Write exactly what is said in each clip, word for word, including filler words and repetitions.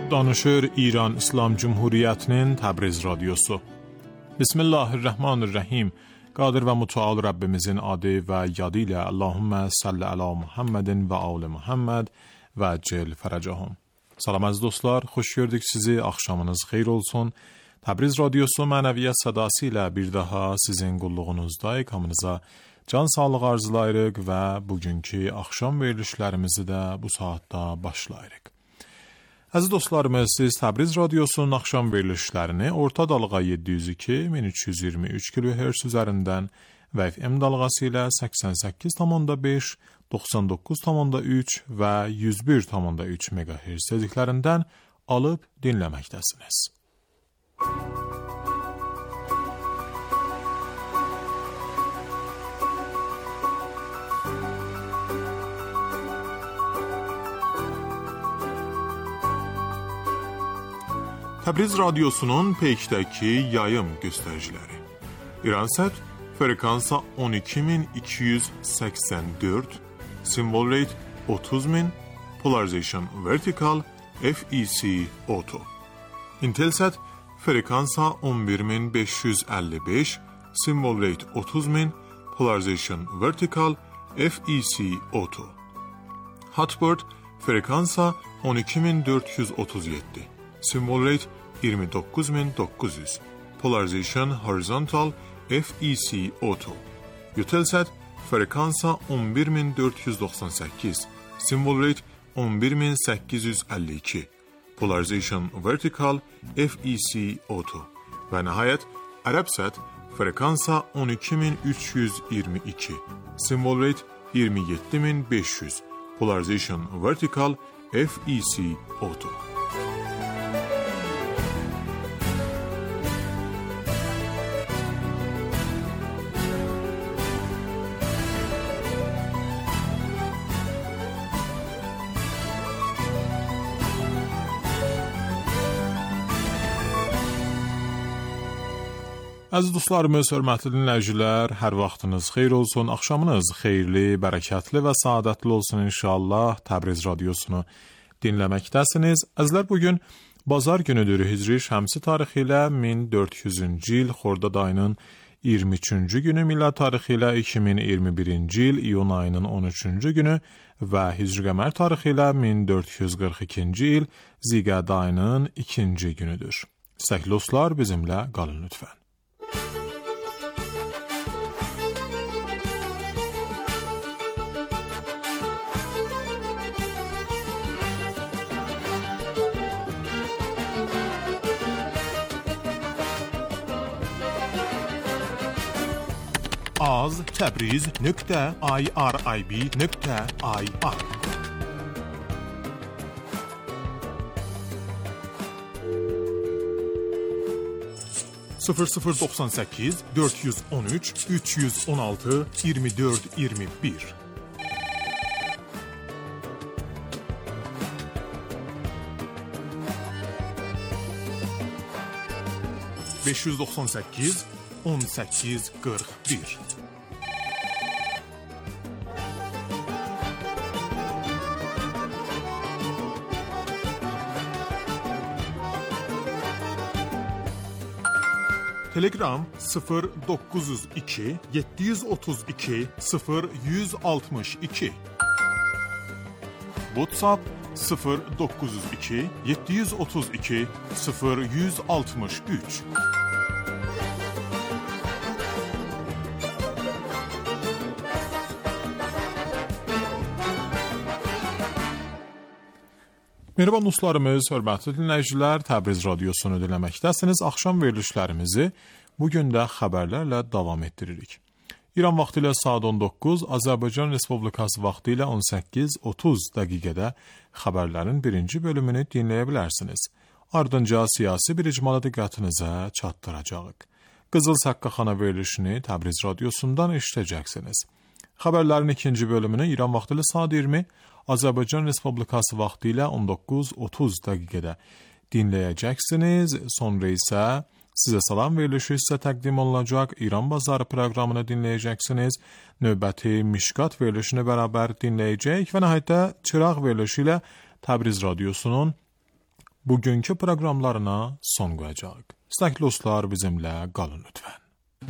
Danışır İran İslam Cumhuriyetinin Təbriz Radyosu. Bismillahirrahmanirrahim. Qadir və mütəal Rəbbimizin adı və yadı ilə Allahümmə salli ala Muhammedin və ali Muhammed və cel fərəcəhum. Salam əziz dostlar, xoş gördük sizi. Axşamınız xeyir olsun. Təbriz Radyosu mənəviyyat sədası ilə bir daha sizin qulluğunuzdayıq. Hamınıza can sağlığı arzulayırıq və bugünkü axşam verilişlərimizi də bu saatda başlayırıq. Əziz dostlarımız, siz Təbriz Radyosu'nun axşam verilişlərini orta dalğa yeddi yüz iki min üç yüz iyirmi üç kilohertz üzərindən və F M dalğası ilə səksən səkkiz tam beş, doxsan doqquz tam üç və yüz bir tam üç megahertz tezliklərindən alıb dinləməkdəsiniz. Təbriz Radyosu'nun peykdəki yayım göstəriciləri. İransat frekansa on iki min iki yüz səksən dörd, symbol rate otuz min, polarization vertical, F E C auto. Intelsat frekansa on bir min beş yüz əlli beş, symbol rate otuz min, polarization vertical, F E C auto. Hotbird frekansa on iki min dörd yüz otuz yeddi, symbol rate iyirmi doqquz min doqquz yüz, polarization horizontal, F E C auto. Eutelsat frekansa on bir min dörd yüz doxsan səkkiz, symbol rate on bir min səkkiz yüz əlli iki, polarization vertical, F E C auto. Və nəhayət Arabsat frekansa on iki min üç yüz iyirmi iki, symbol rate iyirmi yeddi min beş yüz, polarization vertical, F E C auto. Əziz dostlarımız, hörmətli dinləyicilər, hər vaxtınız xeyir olsun, axşamınız xeyirli, bərəkətli və saadətli olsun inşallah. Təbriz Radiosunu dinləməkdəsiniz. Əzizlər, bugün bazar günüdür. Hicri şəmsi tarixi ilə min dörd yüzüncü il, Xordad ayının iyirmi üçüncü günü, millət tarixi ilə iki min iyirmi birinci il, iyun ayının on üçüncü günü və Hicri qəmər tarixi ilə min dörd yüz qırx ikinci il, Ziqəd ayının ikinci günüdür. İstəkli dostlar, bizimlə qalın lütfən. az təbriz nöqtə irib nöqtə ir sıfır sıfır doxsan səkkiz dörd yüz on üç üç yüz on altı iyirmi dörd iyirmi bir beş yüz doxsan səkkiz on səkkiz qırx bir Telegram sıfır doqquz yüz iki yeddi yüz otuz iki sıfır yüz altmış iki WhatsApp sıfır doqquz yüz iki yeddi yüz otuz iki sıfır yüz altmış üç Merhaba dostlarımız, hörmətli dinləyicilər, Təbriz Radiosunu dinləməkdəsiniz. Axşam verilişlərimizi bugün də xəbərlərlə davam etdiririk. İran vaxtı ilə saat on doqquz, Azərbaycan Respublikası vaxtı ilə on səkkiz otuz dəqiqədə xəbərlərin birinci bölümünü dinləyə bilərsiniz. Ardınca siyasi bir icmalı diqqətinizə çatdıracağıq. Qızıl Saqqaxana verilişini Təbriz Radiosundan eşidəcəksiniz. Xəbərlərin ikinci bölümünü İran vaxtı ilə saat iyirmi, Azərbaycan Respublikası vaxtı ilə on doqquz otuz dəqiqədə dinləyəcəksiniz. Sonra isə sizə salam verilişi isə təqdim olunacaq. İran Bazarı proqramını dinləyəcəksiniz. Növbəti Mişqat verilişini bərabər dinləyəcək və nəhayətdə Çıraq verilişi ilə Təbriz Radiosunun bugünkü proqramlarına son qoyacaq. İstəkli dostlar, bizimlə qalın lütfən.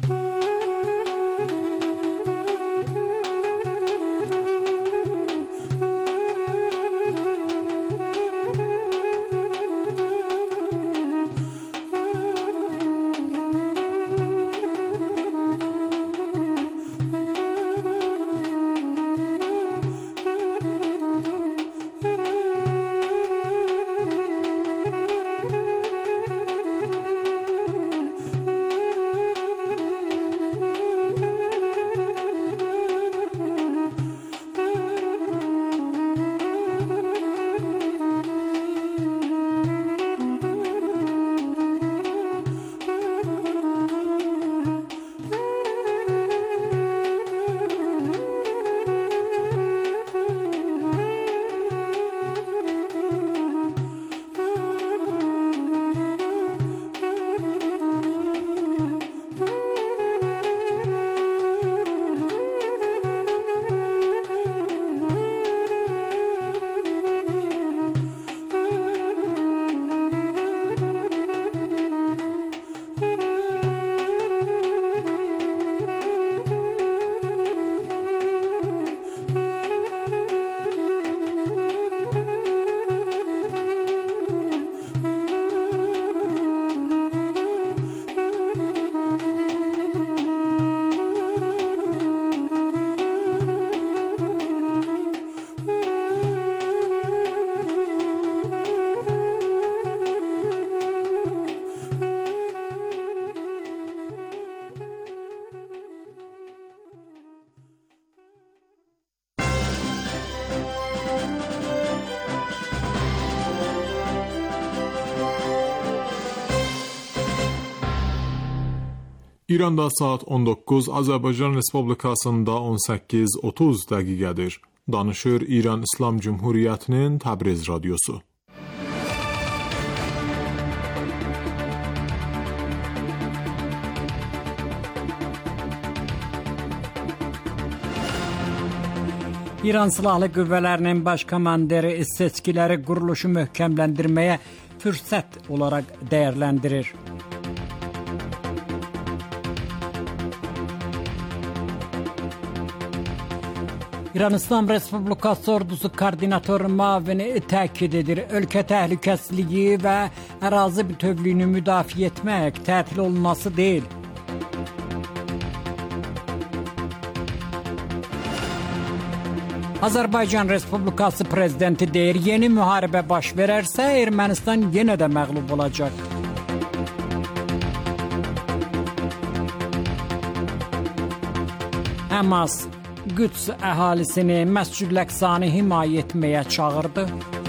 İranda saat on doqquz, Azərbaycan Respublikasında on səkkiz otuz dəqiqədir. Danışır İran İslam Cümhuriyyətinin Təbriz radiosu. İran Silahlı Qüvvələrinin baş komandiri seçkiləri quruluşu möhkəmləndirməyə fürsət olaraq dəyərləndirir. İran İslam Respublikası ordusu koordinatoru müavini təkid edir. Ölkə təhlükəsizliyi və ərazi bütövlüyünü müdafiə etmək tətil olunması deyil. Azərbaycan Respublikası prezidenti deyir, yeni müharibə baş verərsə Ermənistan yenə də məğlub olacaq. Həmas Qüds əhalisini Məscid-ül Əqsanı himayə etməyə çağırdı.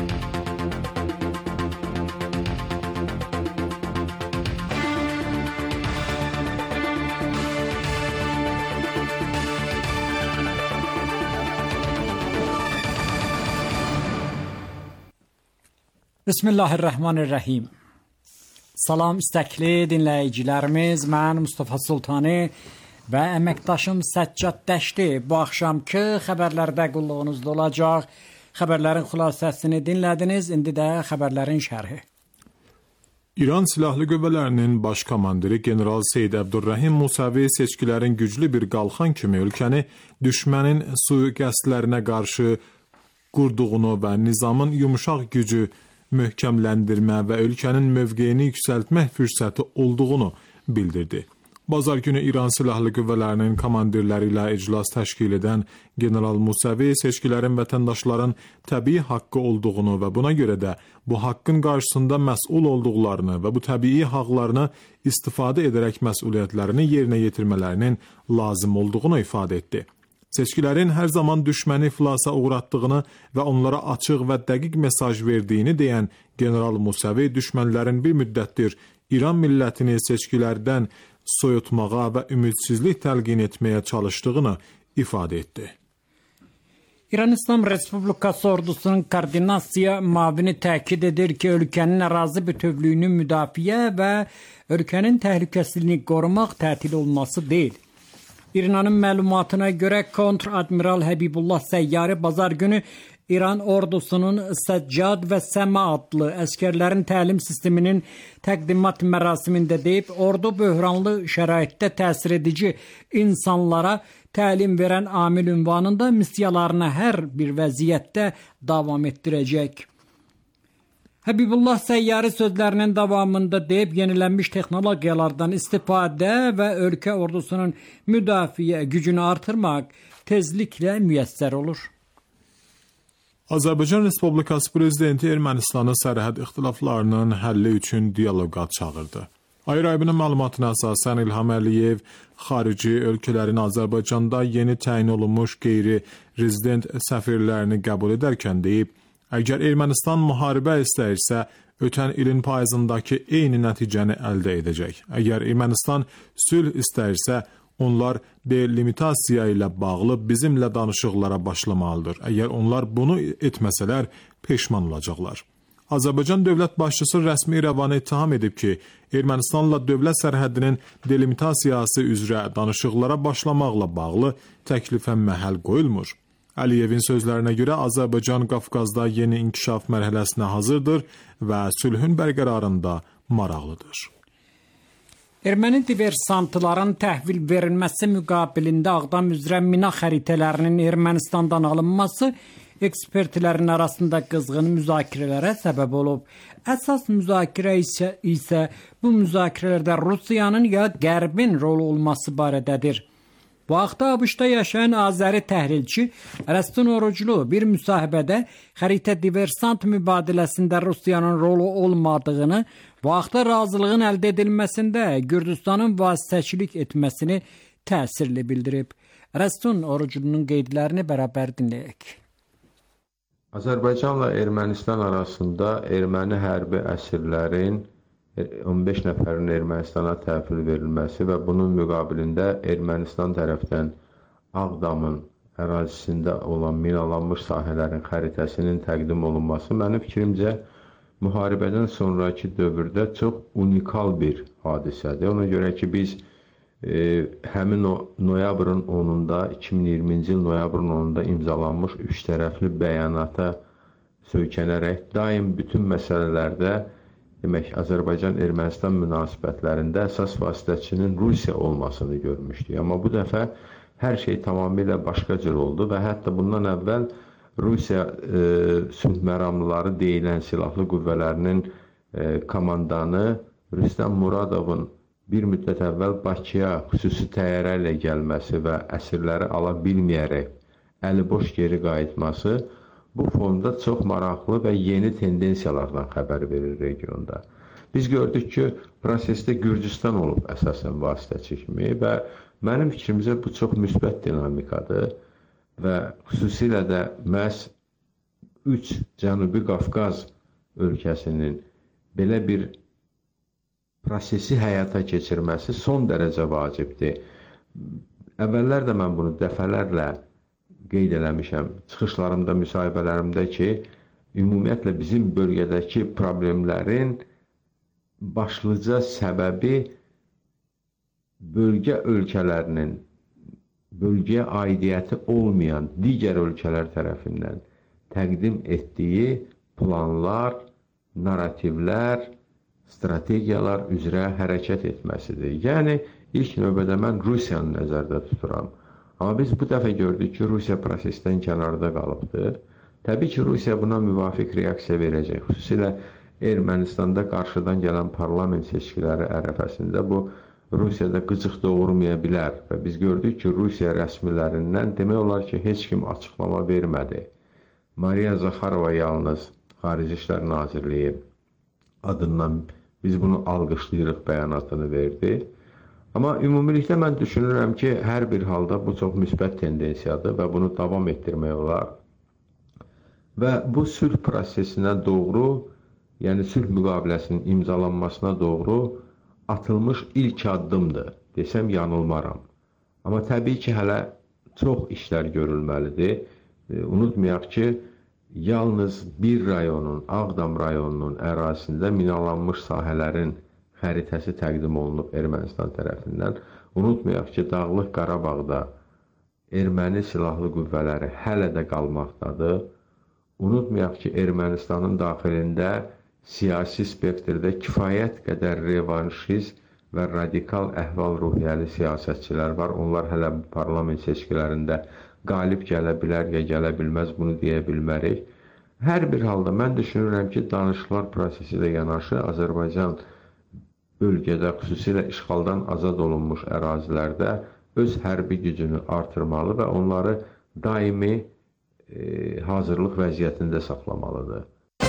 Bismillahirrahmanirrahim. Salam istəkli dinləyicilərimiz, mən Mustafa Sultani və əməkdaşım Səccad Dəşti bu axşamki xəbərlərdə qulluğunuzda olacaq. Xəbərlərin xülasəsini dinlədiniz, indi də xəbərlərin şərhi. İran Silahlı Qüvvələrinin baş komandiri General Seyid Əbdurrahim Musavi seçkilərin güclü bir qalxan kimi ölkəni düşmənin sui-qəsdlərinə qarşı qurduğunu və nizamın yumuşaq gücü möhkəmləndirmə və ölkənin mövqeyini yüksəltmək fürsəti olduğunu bildirdi. Bazar günü İran Silahlı Qüvvələrinin komandirləri ilə iclas təşkil edən General Musavi seçkilərin vətəndaşların təbii haqqı olduğunu və buna görə də bu haqqın qarşısında məsul olduqlarını və bu təbii haqlarını istifadə edərək məsuliyyətlərini yerinə yetirmələrinin lazım olduğunu ifadə etdi. Seçkilərin hər zaman düşməni iflasa uğratdığını və onlara açıq və dəqiq mesaj verdiyini deyən General Musavi düşmənlərin bir müddətdir İran millətini seçkilərdən soyutmağa və ümidsizlik təlqin etməyə çalışdığını ifadə etdi. İran İslam Respublikası ordusunun koordinasiya müavini təkid edir ki, ölkənin ərazi bütövlüyünü müdafiə və ölkənin təhlükəsizliyini qorumaq tətil olması deyil. İranın məlumatına görə kontr-admiral Həbibullah Səyyari bazar günü İran ordusunun Səccad və Səma adlı əskərlərin təlim sisteminin təqdimat mərasimində deyib, ordu böhranlı şəraitdə təsir edici insanlara təlim verən amil ünvanında missiyalarına hər bir vəziyyətdə davam etdirəcək. Həbibullah Səyyari sözlərinin davamında deyib, yenilənmiş texnologiyalardan istifadə və ölkə ordusunun müdafiə gücünü artırmaq tezliklə müyəssər olur. Azərbaycan Respublikası Prezidenti Ermənistanın sərhəd ixtilaflarının həlli üçün dialoqa çağırdı. Ayrı-ayrı məlumatına əsasən İlham Əliyev xarici ölkələrin Azərbaycanda yeni təyin olunmuş qeyri-rezident səfirlərini qəbul edərkən deyib, əgər Ermənistan müharibə istəyirsə, ötən ilin payızındakı eyni nəticəni əldə edəcək. Əgər Ermənistan sülh istəyirsə, onlar delimitasiya ilə bağlı bizimlə danışıqlara başlamalıdır. Əgər onlar bunu etməsələr, peşman olacaqlar. Azərbaycan dövlət başçısı rəsmi İrəvanı ittiham edib ki, Ermənistanla dövlət sərhədinin delimitasiyası üzrə danışıqlara başlamaqla bağlı təklifə məhəl qoyulmur. Əliyevin sözlərinə görə Azərbaycan Qafqazda yeni inkişaf mərhələsinə hazırdır və sülhün bərqərarında maraqlıdır. Erməni diversantların təhvil verilməsi müqabilində Ağdam üzrə mina xəritələrinin Ermənistandan alınması ekspertlərin arasında qızğın müzakirələrə səbəb olub. Əsas müzakirə isə, isə bu müzakirələrdə Rusiyanın ya Qərbin rolu olması barədədir. Bu haqda ABŞ-da yaşayan Azəri təhrilçi Rəstun Oruclu bir müsahibədə xəritə diversant mübadiləsində Rusiyanın rolu olmadığını, bu haqda razılığın əldə edilməsində Gürcüstanın vasitəçilik etməsini təsirli bildirib. Rəstun Oruclunun qeydlərini bərabər dinləyək. Azərbaycanla Ermənistan arasında erməni hərbi əsirlərin on beş nəfərin Ermənistana təhvil verilməsi və bunun müqabilində Ermənistan tərəfdən Ağdamın ərazisində olan minalanmış sahələrin xəritəsinin təqdim olunması mənim fikrimcə müharibədən sonraki dövrdə çox unikal bir hadisədir. Ona görə ki, biz e, həmin o noyabrın onunda, iki min iyirminci il noyabrın onunda imzalanmış üç tərəfli bəyanata söykənərək daim bütün məsələlərdə demək, Azərbaycan-Ermənistan münasibətlərində əsas vasitəçinin Rusiya olmasını görmüşdük. Amma bu dəfə hər şey tamamilə başqa cür oldu və hətta bundan əvvəl Rusiya e, sülh məramlıları deyilən silahlı qüvvələrinin e, komandanı Rüstəm Muradovun bir müddət əvvəl Bakıya xüsusi təyyarə ilə gəlməsi və əsirləri ala bilməyərək əliboş geri qayıtması bu fonda çox maraqlı və yeni tendensiyalardan xəbər verir regionda. Biz gördük ki, prosesdə Gürcüstan olub əsasən vasitəçi kimi və mənim fikrimcə bu çox müsbət dinamikadır və xüsusilə də məhz üç Cənubi Qafqaz ölkəsinin belə bir prosesi həyata keçirməsi son dərəcə vacibdir. Əvvəllər də mən bunu dəfələrlə qeyd eləmişəm çıxışlarımda, müsahibələrimdə ki, ümumiyyətlə bizim bölgədəki problemlərin başlıca səbəbi bölgə ölkələrinin bölgəyə aidiyyəti olmayan digər ölkələr tərəfindən təqdim etdiyi planlar, narrativlər, strategiyalar üzrə hərəkət etməsidir. Yəni, ilk növbədə mən Rusiyanı nəzərdə tuturam. Amma biz bu dəfə gördük ki, Rusiya prosesdən kənarda qalıbdır. Təbii ki, Rusiya buna müvafiq reaksiya verəcək. Xüsusilə Ermənistanda qarşıdan gələn parlament seçkiləri ərəfəsində bu Rusiyada qıcıq doğurmaya bilər. Və biz gördük ki, Rusiya rəsmilərindən demək olar ki, heç kim açıqlama vermədi. Mariya Zaxarova yalnız Xarici İşlər Nazirliyi adından biz bunu alqışlayırıq bəyanatını verdi. Amma ümumilikdə mən düşünürəm ki, hər bir halda bu çox müsbət tendensiyadır və bunu davam etdirmək olar. Və bu sülh prosesinə doğru, yəni sülh müqaviləsinin imzalanmasına doğru atılmış ilk addımdır. Desəm, yanılmaram. Amma təbii ki, hələ çox işlər görülməlidir. E, unutmayaq ki, yalnız bir rayonun, Ağdam rayonunun ərazisində minalanmış sahələrin xəritəsi təqdim olunub Ermənistan tərəfindən. Unutmayaq ki, Dağlıq Qarabağda erməni silahlı qüvvələri hələ də qalmaqdadır. unutmayaq ki, Ermənistanın daxilində siyasi spektrdə kifayət qədər revanşist və radikal əhval-ruhiyyəli siyasətçilər var. Onlar hələ parlament seçkilərində qalib gələ bilər ya gələ bilməz, bunu deyə bilmərik. Hər bir halda mən düşünürəm ki, danışıqlar prosesi ilə yanaşı Azərbaycan bölgədə, xüsusilə işğaldan azad olunmuş ərazilərdə öz hərbi gücünü artırmalı və onları daimi e, hazırlıq vəziyyətində saxlamalıdır.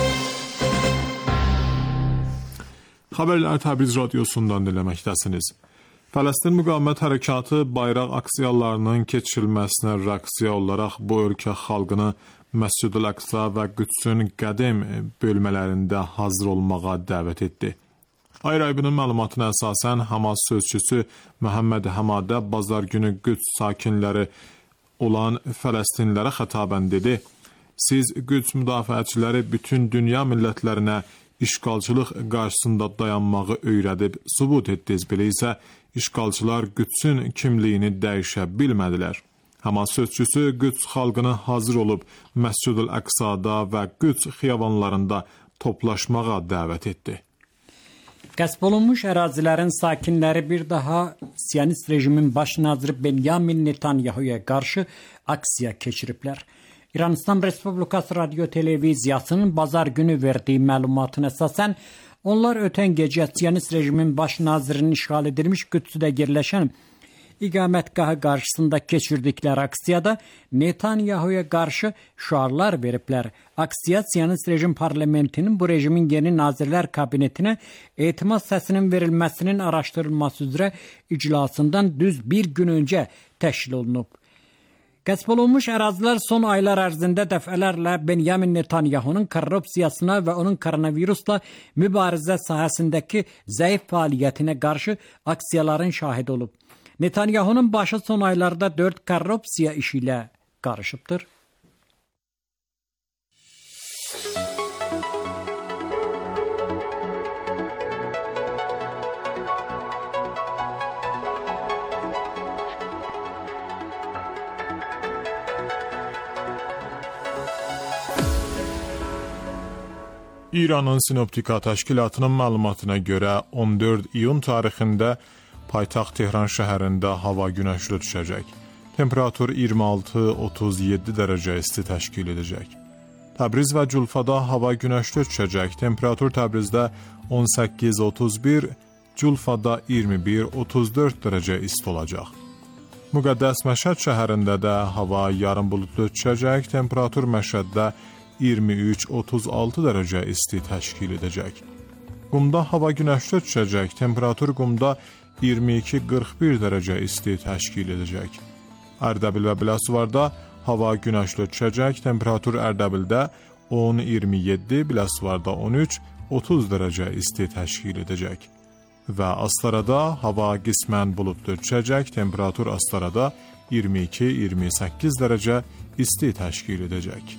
Xəbərlər Təbriz radiosundan dinləməkdəsiniz. Fələstin müqavimət hərəkatı bayraq aksiyalarının keçirilməsinə reaksiya olaraq bu ölkə xalqını Məscid-ül Əqsa və Qüdsün qədim bölmələrində hazır olmağa dəvət etdi. Ayrı-ayrının məlumatına əsasən Hamas sözçüsü Məhəmməd Həmadə bazar günü Qüds sakinləri olan Fələstinlərə xətabən dedi: "Siz Qüds müdafiəçiləri bütün dünya millətlərinə işğalçılıq qarşısında dayanmağı öyrədib sübut etdiniz, belə isə işğalçılar Qüdsün kimliyini dəyişə bilmədilər." Hamas sözçüsü Qüds xalqını hazır olub Məscid-ül Əqsada və Qüds xiyabanlarında toplaşmağa dəvət etdi. Qəsb olunmuş ərazilərin sakinləri bir daha Siyonist rejimin baş naziri Benyamin Netanyahu'ya qarşı aksiya keçiriblər. İranistan Respublikası Radio Televiziyasının bazar günü verdiyi məlumatına əsasən, onlar ötən gecə Siyonist rejimin baş nazirinin işğal edilmiş Qüdsüdə yerləşən iqamətgahı qarşısında keçirdikləri aksiyada Netanyahu'ya qarşı şüarlar veriblər. Aksiya Siyonist rejim parlamentinin bu rejimin yeni nazirlər kabinetinə etimad səsinin verilməsinin araşdırılması üzrə iclasından düz bir gün öncə təşkil olunub. Qəsb olunmuş ərazilər son aylar ərzində dəfələrlə Benyamin Netanyahu'nun korrupsiyasına və onun koronavirusla mübarizə sahəsindəki zəif fəaliyyətinə qarşı aksiyaların şahidi olub. Netanyahu'nun başı son aylarda dörd korrupsiya işi ilə qarışıbdır. İranın Sinoptika Təşkilatının məlumatına görə on dörd iyun tarixində paytaxt Tehran şəhərində hava günəşli düşəcək. Temperatur iyirmi altı otuz yeddi dərəcə isti təşkil edəcək. Təbriz və Culfada hava günəşli düşəcək. Temperatur Təbrizdə on səkkiz otuz bir, Culfada iyirmi bir otuz dörd dərəcə isti olacaq. Müqəddəs Məşəd şəhərində də hava yarım buludlu düşəcək. Temperatur Məşəddə iyirmi üç otuz altı dərəcə isti təşkil edəcək. Qumda hava günəşli düşəcək. Temperatur Qumda iyirmi iki qırx bir dərəcə isti təşkil edəcək. Ərdəbil və Biləsuvarda hava günəşli düşəcək. Temperatur Ərdəbildə on iyirmi yeddi, Biləsuvarda on üç otuz dərəcə isti təşkil edəcək. Və Astarada hava qismən buludlu düşəcək. Temperatur Astarada iyirmi iki iyirmi səkkiz dərəcə isti təşkil edəcək.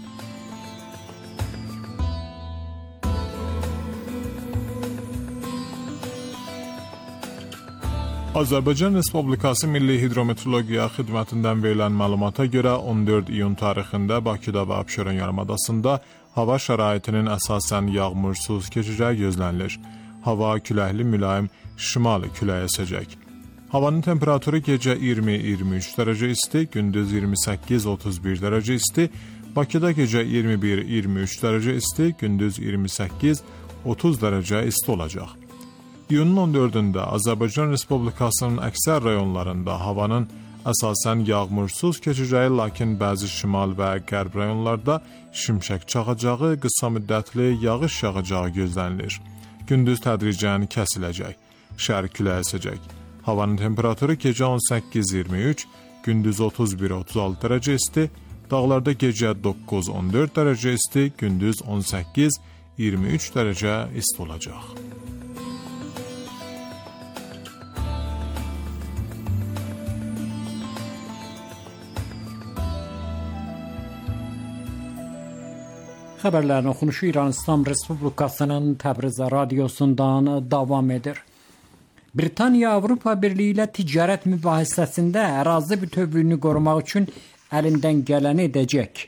Azərbaycan Respublikası Milli Hidrometeorologiya Xidmətindən verilən məlumata görə on dörd iyun tarixində Bakıda və Abşeron yarımadasında hava şəraitinin əsasən yağmursuz keçəcəyi gözlənilir. Hava küləkli mülayim şimal küləyi əsəcək. Havanın temperaturu gecə iyirmi iyirmi üç dərəcə isti, gündüz iyirmi səkkiz otuz bir dərəcə isti, Bakıda gecə iyirmi bir iyirmi üç dərəcə isti, gündüz iyirmi səkkiz otuz dərəcə isti olacaq. İyunun on dördündə Azərbaycan Respublikasının əksər rayonlarında havanın əsasən yağmursuz keçəcəyi, lakin bəzi şimal və qərb rayonlarda şimşək çaxacağı, qısa müddətli yağış yağacağı gözlənilir. Gündüz tədricən kəsiləcək, şərq küləyi əsəcək. Havanın temperaturu gecə on səkkiz iyirmi üç, gündüz otuz bir otuz altı dərəcə isti, dağlarda gecə doqquz on dörd dərəcə isti, gündüz on səkkiz iyirmi üç dərəcə isti olacaq. Xəbərlərin oxunuşu İranistan Respublikasının Təbriz radiosundan davam edir. Britaniya Avropa Birliyi ilə ticarət mübahisəsində ərazi bütövlüyünü qorumaq üçün əlindən gələni edəcək.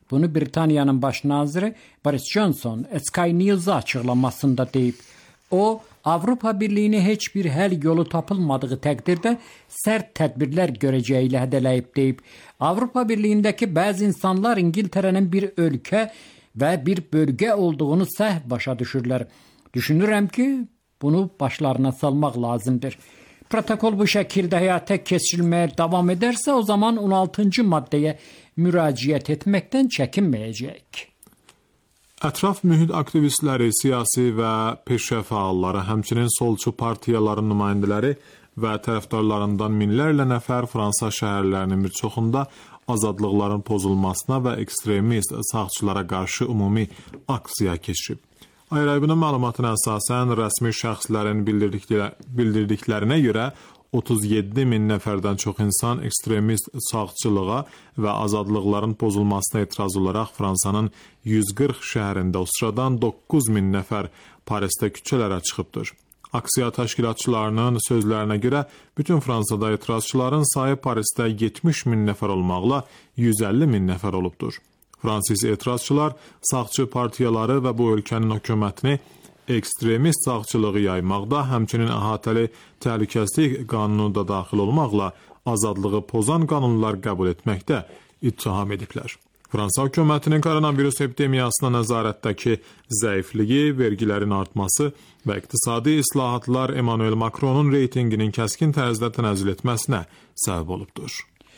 Bunu Britaniyanın baş naziri Boris Johnson Sky News'a açıqlamasında deyib. O, Avropa Birliyini heç bir həll yolu tapılmadığı təqdirdə sərt tədbirlər görəcəyi ilə hədələyib deyib. Avropa Birliyindəki bəzi insanlar İngiltərənin bir ölkə və bir bölgə olduğunu səhv başa düşürlər. Düşünürəm ki, bunu başlarına salmaq lazımdır. Protokol bu şəkildə həyata keçirilməyə davam edərsə, o zaman on altıncı maddəyə müraciət etməkdən çəkinməyəcək. Ətraf mühit aktivistləri, siyasi və peşə fəalları, həmçinin solçu partiyaların nümayəndələri və tərəfdarlarından minlərlə nəfər Fransa şəhərlərinin bir çoxunda azadlıqların pozulmasına və ekstremist sağçılara qarşı ümumi aksiya keçirib. Ayrıbının məlumatına əsasən rəsmi şəxslərin bildirdiklərinə görə otuz yeddi min nəfərdən çox insan ekstremist sağçılığa və azadlıqların pozulmasına etiraz olaraq Fransanın yüz qırx şəhərində, o sıradan doqquz min nəfər Parisdə küçələrə çıxıbdır. Aksiya təşkilatçılarının sözlərinə görə bütün Fransada etirazçıların sayı Parisdə yetmiş min nəfər olmaqla yüz əlli min nəfər olubdur. Fransız etirazçılar sağçı partiyaları və bu ölkənin hökumətini ekstremist sağçılığı yaymaqda, həmçinin əhatəli təhlükəsizlik qanunu da daxil olmaqla azadlığı pozan qanunlar qəbul etməkdə ittiham ediblər. Fransa hökumətinin koronavirus epidemiyasına nəzarətdəki zəifliyi, vergilərin artması və iqtisadi islahatlar Emmanuel Macronun reytinginin kəskin tərzdə tənəzzül etməsinə səbəb olubdur.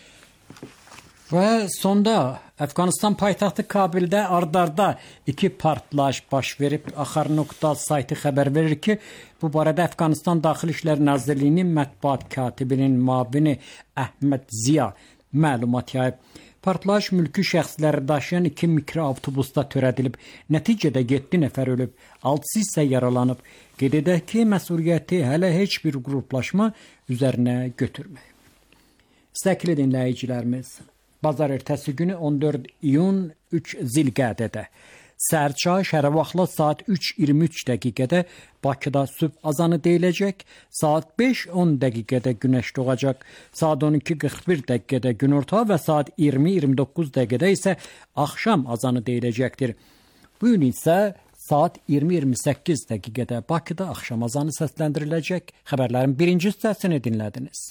Və sonda Əfqanistan paytaxtı Kabildə ardarda iki partlayış baş verib. Axar.nokta saytı xəbər verir ki, bu barədə Əfqanistan Daxili İşlər Nazirliyinin mətbuat katibinin müavini Əhməd Ziya məlumat yayıb. Partlayış mülki şəxsləri daşıyan iki mikroavtobusda törədilib. Nəticədə yeddi nəfər ölüb, altısı isə yaralanıb. Qeyd edək ki, məsuliyyəti hələ heç bir qruplaşma üzərinə götürməyib. İstəkli dinləyicilərimiz, bazar ertəsi günü on dörd iyun üç Zilqədədə səhər çağı şəhərə vaxtla saat üç iyirmi üç dəqiqədə Bakıda sübh azanı deyiləcək, saat beş on dəqiqədə günəş doğacaq, saat on iki qırx bir dəqiqədə günorta və saat iyirmi iyirmi doqquz dəqiqədə isə axşam azanı deyiləcəkdir. Bu gün isə saat iyirmi iyirmi səkkiz dəqiqədə Bakıda axşam azanı səsləndiriləcək. Xəbərlərin birinci hissəsini dinlədiniz.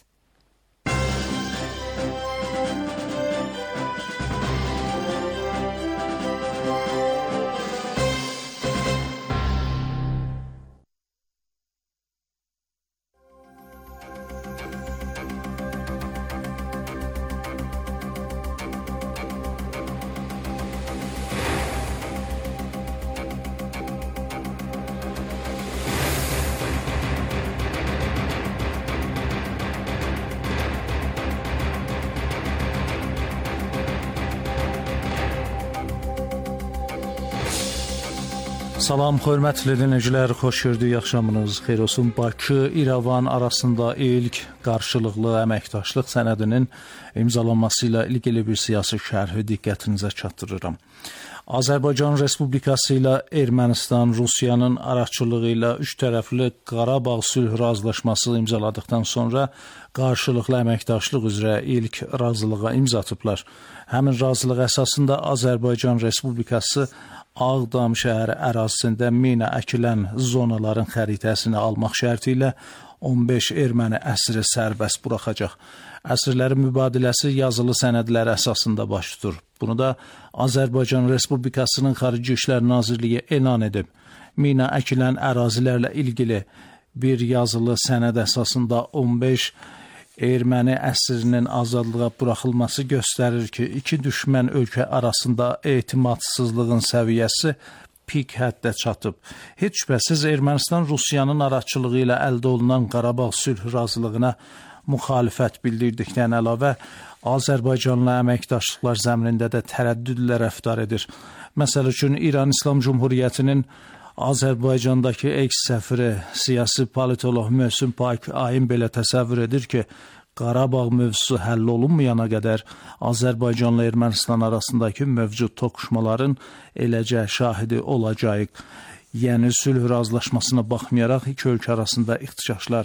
Salam, hörmətli dinləyicilər, xoş gördük, axşamınız xeyir olsun. Bakı-İrəvan arasında ilk qarşılıqlı əməkdaşlıq sənədinin imzalanması ilə ilgili bir siyasi şərhi diqqətinizə çatdırıram. Azərbaycan Respublikası ilə Ermənistan, Rusiyanın araççılığı ilə üç tərəfli Qarabağ sülh razılaşması imzaladıqdan sonra qarşılıqlı əməkdaşlıq üzrə ilk razılığa imza atıblar. Həmin razılıq əsasında Azərbaycan Respublikası Ağdam şəhəri ərazisində mina əkilən zonaların xəritəsini almaq şərti ilə on beş erməni əsiri sərbəst buraxacaq. Əsirlərin mübadiləsi yazılı sənədlər əsasında baş tutur. Bunu da Azərbaycan Respublikasının Xarici İşlər Nazirliyi elan edib. Mina əkilən ərazilərlə ilgili bir yazılı sənəd əsasında on beş erməni əsirinin azadlığa buraxılması göstərir ki, iki düşmən ölkə arasında etimadsızlığın səviyyəsi pik həddə çatıb. Heç şübhəsiz Ermənistan Rusiyanın araççılığı ilə əldə olunan Qarabağ sülh razılığına müxalifət bildirdikdən əlavə Azərbaycanla əməkdaşlıqlar zəminində də tərəddüdlə rəftar edir. Məsəl üçün İran İslam Cumhuriyyətinin Azərbaycandakı eks səfiri, siyasi politolog Möhsün Pak Ayin belə təsəvvür edir ki, Qarabağ mövzusu həll olunmayana qədər Azərbaycanla Ermənistan arasındakı mövcud toqquşmaların eləcə şahidi olacağıq. Yəni, sülh razılaşmasına baxmayaraq iki ölkə arasında ixtişaşlar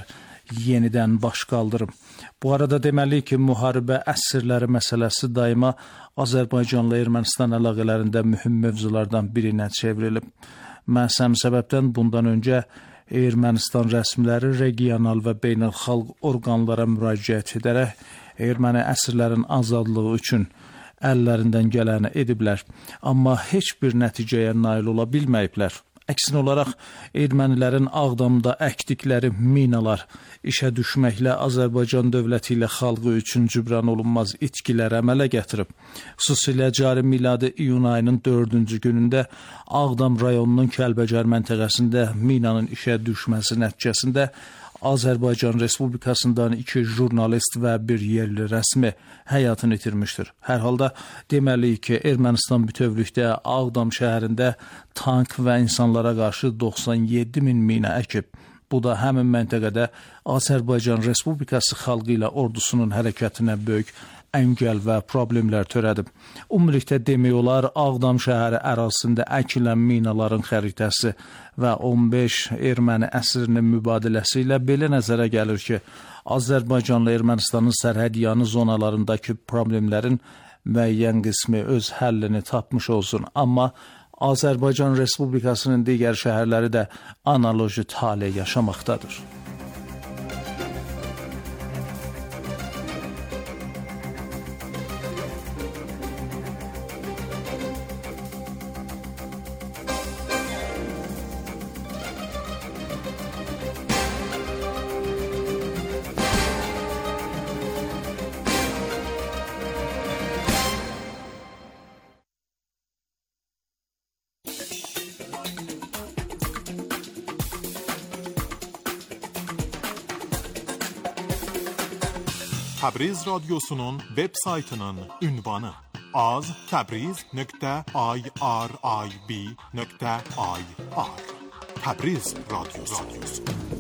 yenidən baş qaldırıb. Bu arada deməliyik ki, müharibə əsirləri məsələsi daima Azərbaycanla Ermənistan əlaqələrində mühüm mövzulardan birinə çevrilib. Məhz həmin səbəbdən bundan öncə Ermənistan rəsmiləri regional və beynəlxalq orqanlara müraciət edərək erməni əsirlərin azadlığı üçün əllərindən gələni ediblər, amma heç bir nəticəyə nail ola bilməyiblər. Əksinə olaraq, ermənilərin Ağdamda əkdikləri minalar işə düşməklə Azərbaycan dövləti ilə xalqı üçün cübran olunmaz itkilər əmələ gətirib. Xüsusilə cari miladi iyun ayının dördüncü günündə Ağdam rayonunun Kəlbəcər məntəqəsində minanın işə düşməsi nəticəsində Azərbaycan Respublikasından iki jurnalist və bir yerli rəsmi həyatını itirmişdir. Hər halda deməliyik ki, Ermənistan bütövlükdə Ağdam şəhərində tank və insanlara qarşı doxsan yeddi min mina əkib. Bu da həmin məntəqədə Azərbaycan Respublikası xalqı ilə ordusunun hərəkətinə böyük əngəl və problemlər törədib. Ümumilikdə demək olar, Ağdam şəhəri ərazisində əkilən minaların xəritəsi və on beş erməni əsirinin mübadiləsi ilə belə nəzərə gəlir ki, Azərbaycanla Ermənistanın sərhədyanı zonalarındakı problemlərin müəyyən qismi öz həllini tapmış olsun. Amma Azərbaycan Respublikasının digər şəhərləri də analoji taley yaşamaqdadır. Təbriz radyosunun web saytının ünvanı az təbriz nöqtə irib nöqtə ir Təbriz radyosu.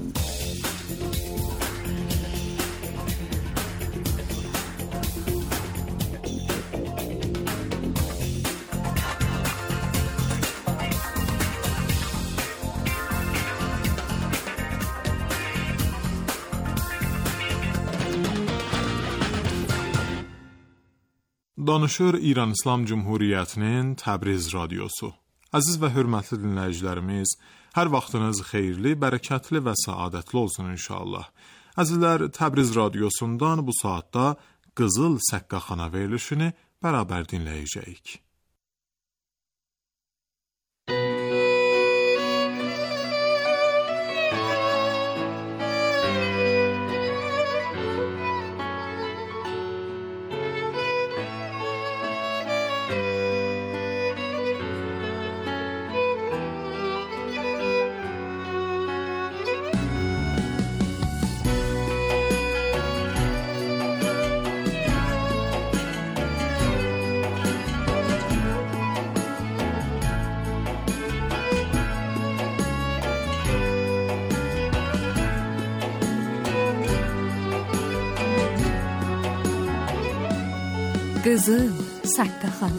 Danışır İran İslam Cumhuriyyətinin Təbriz radiosu. Əziz və hörmətli dinləyicilərimiz, hər vaxtınız xeyirli, bərəkətli və səadətli olsun inşallah. Əzizlər, Təbriz radiosundan bu saatda Qızıl Səqqaxana verilişini bərabər dinləyəcəyik. Qızıl Səqqaxana.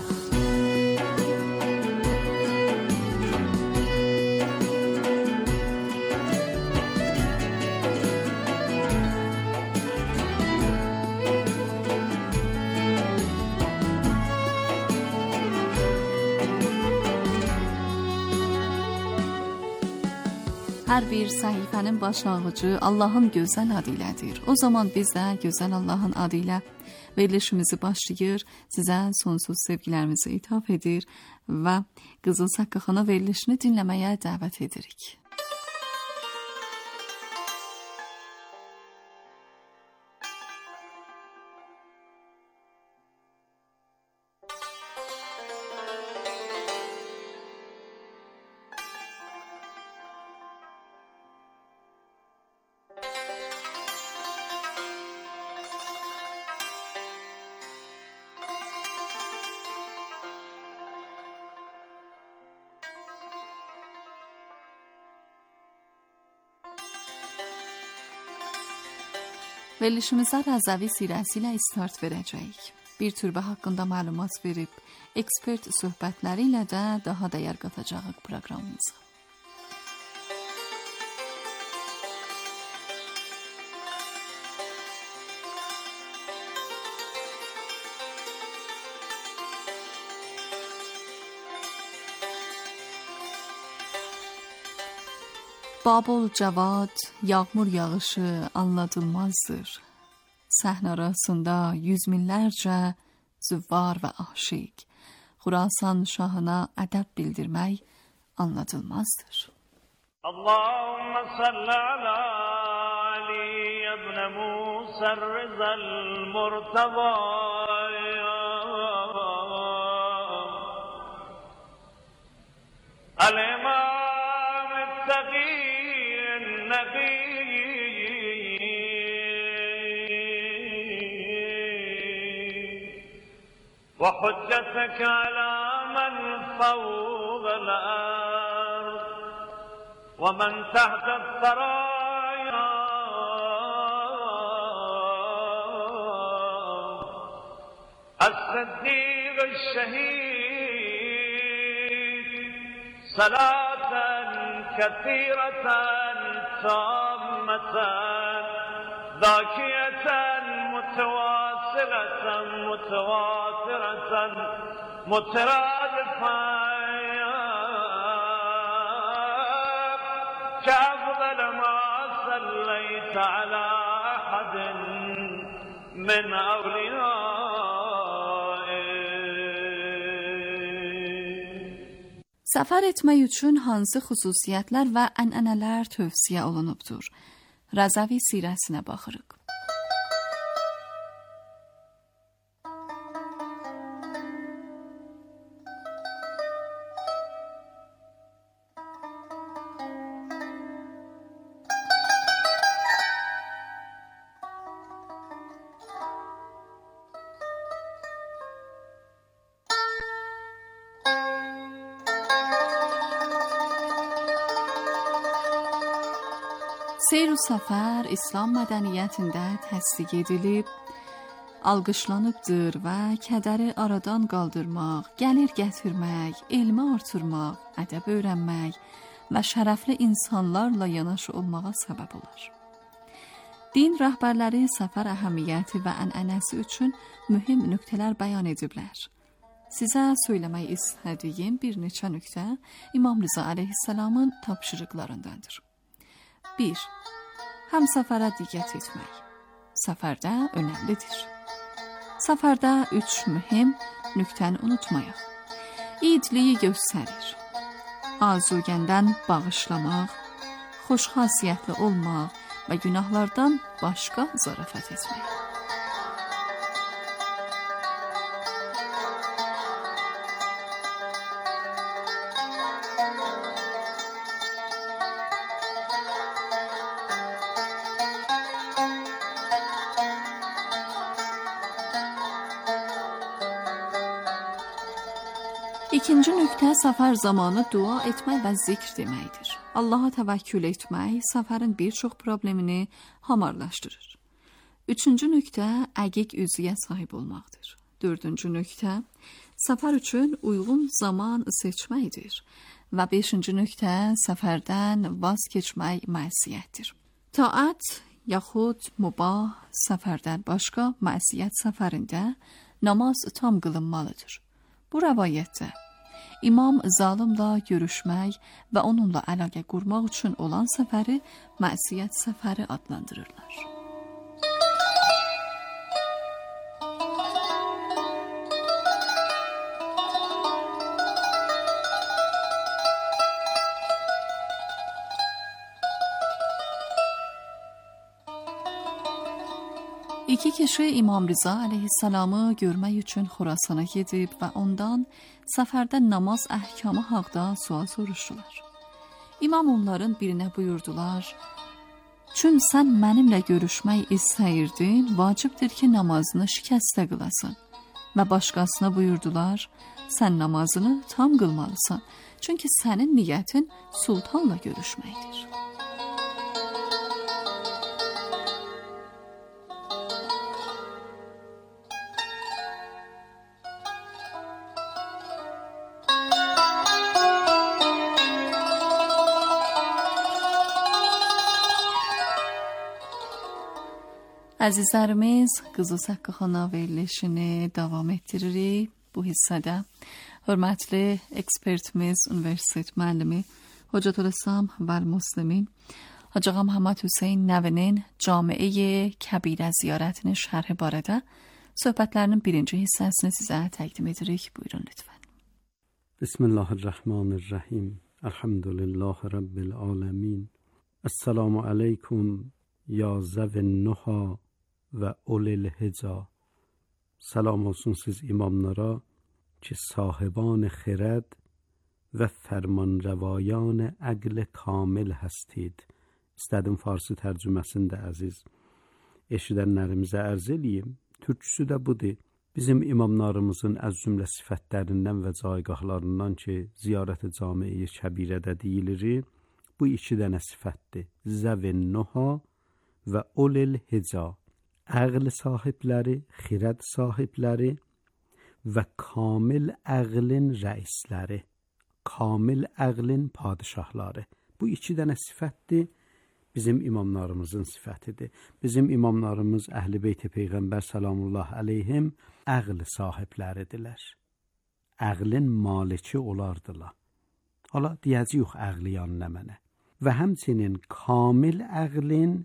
Hər bir səhifənin başlanğıcı Allahın gözəl adı ilədir. O zaman biz də gözəl Allahın adı ilə verilişimizi başlayır, sizə sonsuz sevgilərimizi ithaf edir və Qızıl Səqqaxana verilişini dinləməyə dəvət edirik. Verilişimizə Rəzəvi sirəsi ilə start verəcəyik. Bir türbə haqqında məlumat verib, ekspert söhbətləri ilə də daha dəyər qatacağıq proqramımıza. Babul Cavad, yağmur yağışı anladılmazdır. Səhn arasında yüz minlərcə züvvar və aşiq. Xurasan şahına ədəb bildirmək anladılmazdır. Allahümme salli ala Ali ibn Musa Rizal Murtaba Al-İmam el-Taqiyyin Nebiyyi ve hücceteke ala men fawq el-ard ve men tahta el-saraya الصديق الشهيد صلاة كثيرة تامة ذاكية متواصلة متواترة مترادفة كأفضل ما صليت على أحد من أولياء Səfər etmək üçün hansı xüsusiyyətlər və ənənələr tövsiyə olunubdur? Rəzavi sirəsinə baxırıq. Seyr-u səfər İslam mədəniyyətində təsdiq edilib, alqışlanıbdır və kədəri aradan qaldırmaq, gəlir gətirmək, elmi artırmaq, ədəb öyrənmək və şərəfli insanlarla yanaşı olmağa səbəb olar. Din rəhbərləri səfər əhəmiyyəti və ənənəsi üçün mühüm nöqtələr bəyan ediblər. Sizə söyləmək istədiyim bir neçə nöqtə İmam Rıza əleyhissalamın tapşırıqlarındandır. bir. Həm səfərə diqqət etmək. Səfərdə önəmlidir. Səfərdə üç mühüm nöqtəni unutmayaq. İyidliyi göstərir. Azugəndən bağışlamaq, xoş xasiyyətli olmaq və günahlardan başqa zarafat etmək. İkinci nöqtə səfər zamanı dua etmək və zikr deməkdir. Allaha təvəkkül etmək səfərin bir çox problemini hamarlaşdırır. Üçüncü nöqtə əqiq üzüyə sahib olmaqdır. Dördüncü nöqtə səfər üçün uyğun zaman seçməkdir. Və beşinci nöqtə səfərdən vaz keçmək məsiyyətdir. Taat yaxud mubah səfərdən başqa məsiyyət səfərində namaz tam qılınmalıdır. Bu rəvayətdə İmam zalımla görüşmək və onunla əlaqə qurmaq üçün olan səfəri məsiyyət səfəri adlandırırlar. İki kişi İmam Rıza əleyhissalamı görmək üçün Xorasana gedib və ondan səfərdə namaz əhkamı haqda sual soruşdular. İmam onların birinə buyurdular: "Çün sən mənimlə görüşmək istəyirdin, vacibdir ki, namazını şikəstə qılasan." Və başqasına buyurdular: "Sən namazını tam qılmalısan, çünki sənin niyyətin sultanla görüşməkdir." Əzizlərimiz, Qızıl Səqqı xana verilişini davam etdiririk. Bu hissədə hörmətli ekspertimiz, universitet müəllimi حجت الاسلام و المسلمین Hacı Ağam Muhammed Hüseyn Nəvinin Camiə Kəbirə ziyarətinin şərhi barədə söhbətlərinin birinci hissəsini sizə təqdim edirik. Buyurun lütfən. Bismillahirrahmanirrahim. Elhamdülillah Rabbil alemin. Esselamu aleykum ya zevin nuha və ulil hica. Salam olsun siz imamlara ki sahiban xirad və fərmanrəvayan əql kamil həstid. İstədim farsı tərcüməsini də əziz eşidənlərimizə ərz eləyim. Türkçüsü də budur. Bizim imamlarımızın əz cümlə sifətlərindən və caygahlarından ki, ziyarət-i camiə kəbirədə deyilir, bu iki dənə sifətdir. Zəvin nuha və ulil hica. Əql sahibləri, xirad sahibləri və kamil əqlin rəisləri, kamil əqlin padişahları. Bu iki dənə sifətdir. Bizim imamlarımızın sifətidir. Bizim imamlarımız Əhl-i Beyt-i Peyğəmbər salamullah əleyhim əql sahibləridirlər. Əqlin maliki olardılar. Hala deyəcəyik əqliyan nə mənə. Və həmçinin kamil əqlin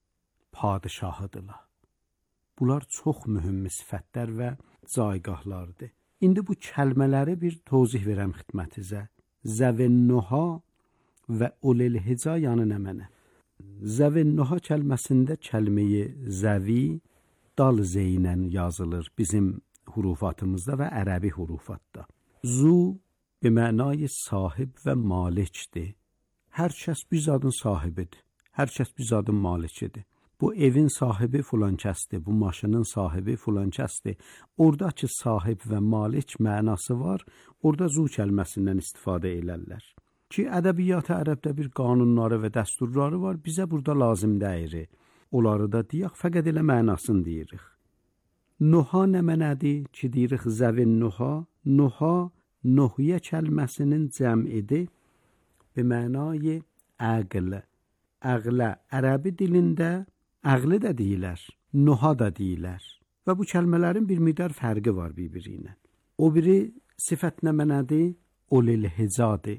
padişahıdırlar. Bunlar çox mühüm sifətlər və caygahlardır. İndi bu kəlmələri bir tozih verəm xidmətinizə. Zəvin nuha və ulil hica yəni nə mənə. Zəvin nuha kəlməsində kəlməyi zəvi dal zeynən yazılır bizim hurufatımızda və ərəbi hurufatda. Zu be mənay sahib və malikdir. Hər kəs bir zadın sahibidir. Hər kəs bir zadın malikidir. Bu evin sahibi filan kəsdir, bu maşının sahibi filan kəsdir. Oradakı sahib və malik mənası var. Orada zu kəlməsindən istifadə elərlər. Ki ədəbiyyat-ı ərəbdə bir qanunları və dəsturları var, bizə burada lazım deyir. Onları da deyək, fəqət elə mənasını deyirik. Nuha nə mənədir ki, deyirik zəvin nuha? Nuha, nuhiyə kəlməsinin cəmidir, be mənayı əql. Əqlə, ərəbi dilində əqli də deyilər, nuha da deyilər. Və bu kəlmələrin bir miqdar fərqi var bir-biri ilə. O biri sifət nə mənədir? Ulil hicadır.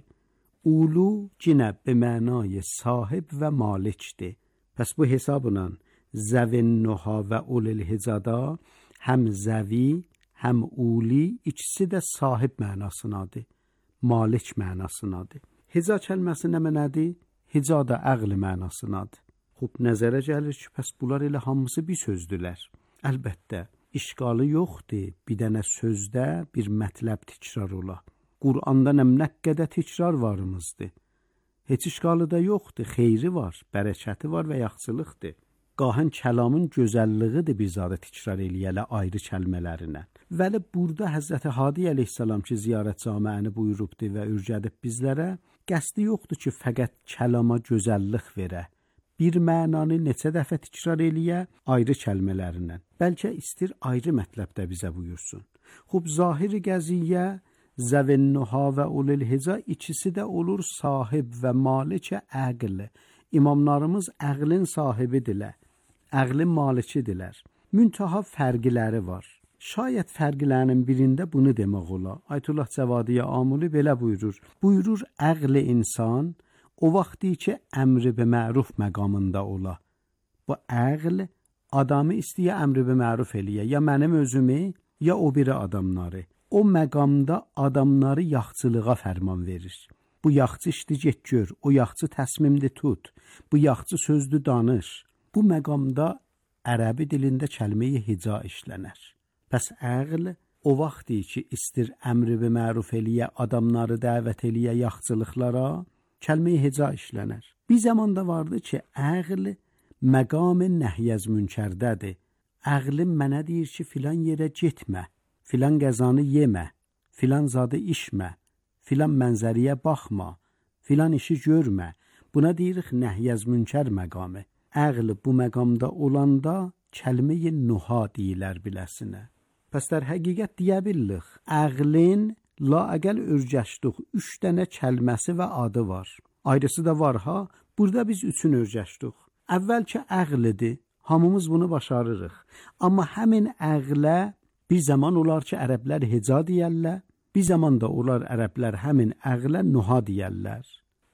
Ulu cinə be mənay sahib və malikdir. Pəs bu hesabla zəvin nuha və ulil hicada həm zəvi, həm uli ikisi də sahib mənasınadır, malik mənasınadır. Hica kəlməsi nə mənədir? Hica da əql mənasınadır. Xub nəzərə gəlir ki, pəs bunlar elə hamısı bir sözdülər. Əlbəttə, işqalı yoxdur, bir dənə sözdə bir mətləb təkrar ola. Qur'anda nə qədər təkrar varımızdır. Heç işqalı da yoxdur, xeyri var, bərəkəti var və yaxşılıqdır. Qahın kəlamın gözəlliğidir bir zada təkrar eləyələ ayrı kəlmələrinə. Vəli burada Həzrəti Hadi əleyhissalam ki, ziyarət camiəni buyurubdur və ürgədib bizlərə, qəsdi yoxdur ki, fəqət kəlama gözəllik verə. Bir mənanı neçə dəfə təkrar eləyə ayrı kəlmələrinə. Bəlkə istir ayrı mətləbdə bizə buyursun. Xub zahiri qəziyyə zəvin nuha və ulil hica ikisi də olur sahib və malikə əql. İmamlarımız əqlin sahibidirlər, əqlin malikidirlər. Müntaha fərqləri var. Şayət fərqlərinin birində bunu demək ola. Ayətullah Cəvadiyə Amuli belə buyurur. Buyurur, əql insan o vaxtı ki, əmri be məruf məqamında ola. Bu əql adamı istəyə əmri be məruf eləyə. Ya mənim özümü, ya o biri adamları. O məqamda adamları yaxçılığa fərman verir. Bu yaxçı işdi get gör, o yaxçı təsmimdi tut, bu yaxçı sözdü danış. Bu məqamda ərəbi dilində kəlmə-i hica işlənər. Pəs əql o vaxtı ki, istir əmri be məruf eləyə, adamları dəvət eləyə yaxçılıqlara, kəlmə-i hica işlənər. Bir zamanda vardı ki, əql məqam nəhyəz münkərdədir. Əqlim mənə deyir ki, filan yerə getmə. Filan qəzanı yemə, filan zadı içmə, filan mənzəriyə baxma, filan işi görmə. Buna deyirik nəhyəz münkər məqamı. Əql bu məqamda olanda kəlmə-i nuha deyilər biləsinə. Pəs در həqiqət deyə billik, əqlin la əqəl örgəşdik, üç dənə kəlməsi və adı var. Ayrısı da var ha, burada biz üçün örgəşdik. Əvvəl ki əqlidir, hamımız bunu başarırıq. Amma həmin əqlə bir zaman olar ki, ərəblər hica deyərlər, bir zaman da olar ərəblər həmin əqlə nuha deyərlər.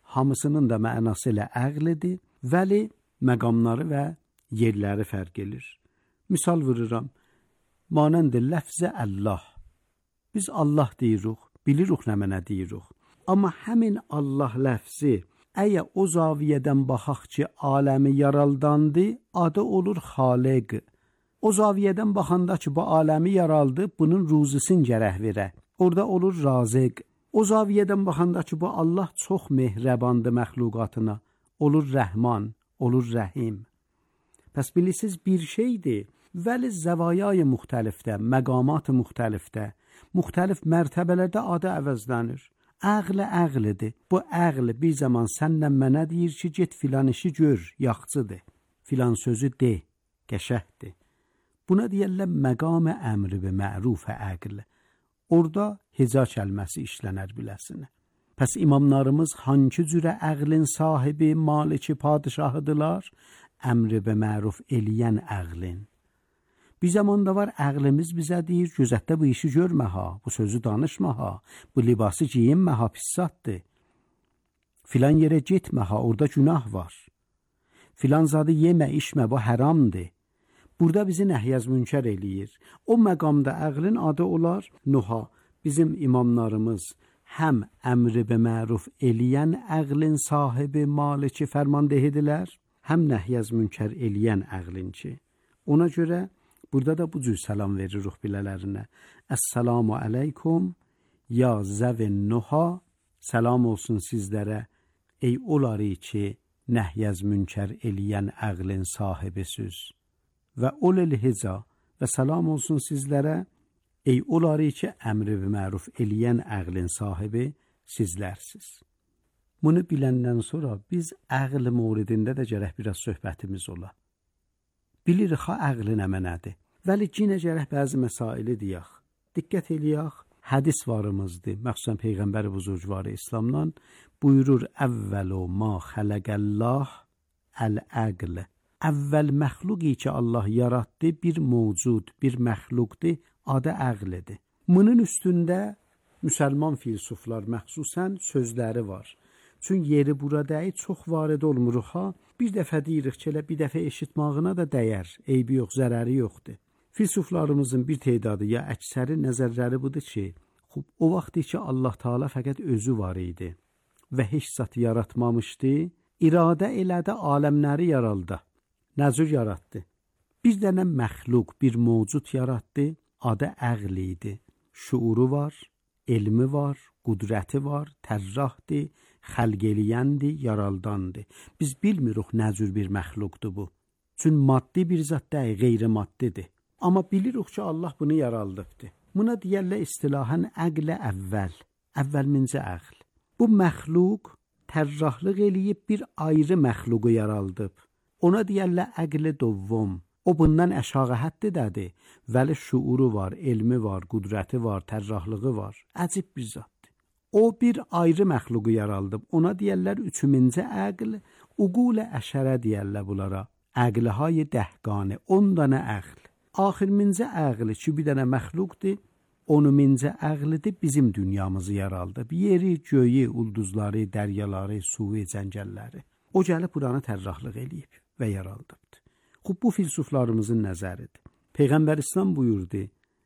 hamısının da mənası ilə əqlidir, vəli məqamları və yerləri fərq edir. Misal vururam, manəndə ləfzə Allah. Biz Allah deyirik, bilirik nə mənə deyirik. Amma həmin Allah ləfzi, əgər o zaviyədən baxaq ki, aləmi yaraldandı, adı olur xaliq. O zaviyədən baxanda ki, bu aləmi yaraldı, bunun ruzisin gərək verə. Orada olur razıq. O zaviyədən baxanda ki, bu Allah çox mehrəbandı məxluqatına, olur rəhman, olur rəhim. Pəs bilirsiniz bir şeydir, vəli zəvayay müxtəlifdə, məqamat müxtəlifdə, müxtəlif mərtəbələrdə adı əvəzlənir. Əql əqlidir. Bu əql bir zaman sənlə mənə deyir ki, get filan işi gör, yaxçıdır. Filan sözü de, qəşəhdir. Buna deyərlər məqam əmri və məruf əql. Orada heca kəlməsi işlənər biləsinə. Pəs imamlarımız hangi cürə əqlin sahibi, maliki padişahıdırlar? Əmri və məruf eləyən əqlin. Bir zamanda var əqlimiz bizə deyir, gözətdə bu işi görmə ha, bu sözü danışma ha, bu libası giyinmə ha, pissatdır. Filan yerə getmə ha, orada günah var. Filan zadı yemə, içmə, bu həramdır. Burada bizi nəhyəz münkər eləyir. O məqamda əqlin adı olar nuha. Bizim imamlarımız həm əmri və məruf eləyən əqlin sahibi, maliki fərmandehidilər, həm nəhyəz münkər eləyən əqlinki. Ona görə burada da bu cür salam veririk bilələrinə. Əssalamu aleykum, ya zəvin nuha, salam olsun sizlərə, ey oları ki, nəhyəz münkər eləyən əqlin sahibisiz. Və olel hica və salam olsun sizlərə, ey oları ki, əmri və məruf eləyən əqlin sahibi sizlərsiz. Bunu biləndən sonra biz əql mövridində də gərək biraz söhbətimiz ola. Bilirik ha əqli nə mənədir. Vəli yenə gərək bəzi məsaili deyək. Diqqət eləyək, hədis varımızdır, məxsusən Peyğəmbər buzurgvarı İslamdan buyurur, əvvəlu ma xələqəllah əl-əql. Əvvəl məxluqi ki Allah yaratdı, bir mövcud, bir məxluqdur, adı əqlidir. Bunun üstündə müsəlman filsuflar məxsusən sözləri var. Çünki yeri buradayı çox varid olmuruq ha, bir dəfə deyirik ki, bir dəfə eşitmağına da dəyər, eybi yox, zərəri yoxdur. Filsuflarımızın bir tedadı ya əksəri nəzərləri budur ki, xub, o vaxtı ki Allah Taala fəqət özü var idi və heç zat yaratmamışdı, iradə elədi aləmləri yaraldı. Nəzür yaratdı. Bir dənə məxluq, bir mövcud yaratdı, adı əql idi. Şuuru var, elmi var, qudrəti var, tərrahdır, xəlq eləyəndir, yaraldandır. Biz bilmirik nə cür bir məxluqdur bu. Çünki maddi bir zat deyil, qeyri-maddidir. Amma bilirik ki, Allah bunu yaraldıbdır. Buna deyərlər istilahən əqlə əvvəl, əvvəlmincə əql. Bu məxluq tərrahlıq eləyib bir ayrı məxluqu yaraldıb. Ona deyərlər əql dovvum. O bundan əşağı həddidədir. Vəli şuuru var, elmi var, qudrəti var, tərrahlığı var. Əcib bir zatdır. O bir ayrı məxluqu yaraldıb. Ona deyərlər üçüncü əql, uqul-i əşərə deyərlər bunlara. Əql-hay dəhqanə, on dənə əql. Axirmincə əqli ki, bir dənə məxluqdur, onuncu əqlidir, bizim dünyamızı yaraldıb. Yeri, göyü, ulduzları, dəryaları, suyu, cəngəlləri. O gəlib buranı tərrahlıq eləyib və yaraldıbdır. Xub, bu filsuflarımızın nəzəridir. Peyğəmbər İslam buyurdu,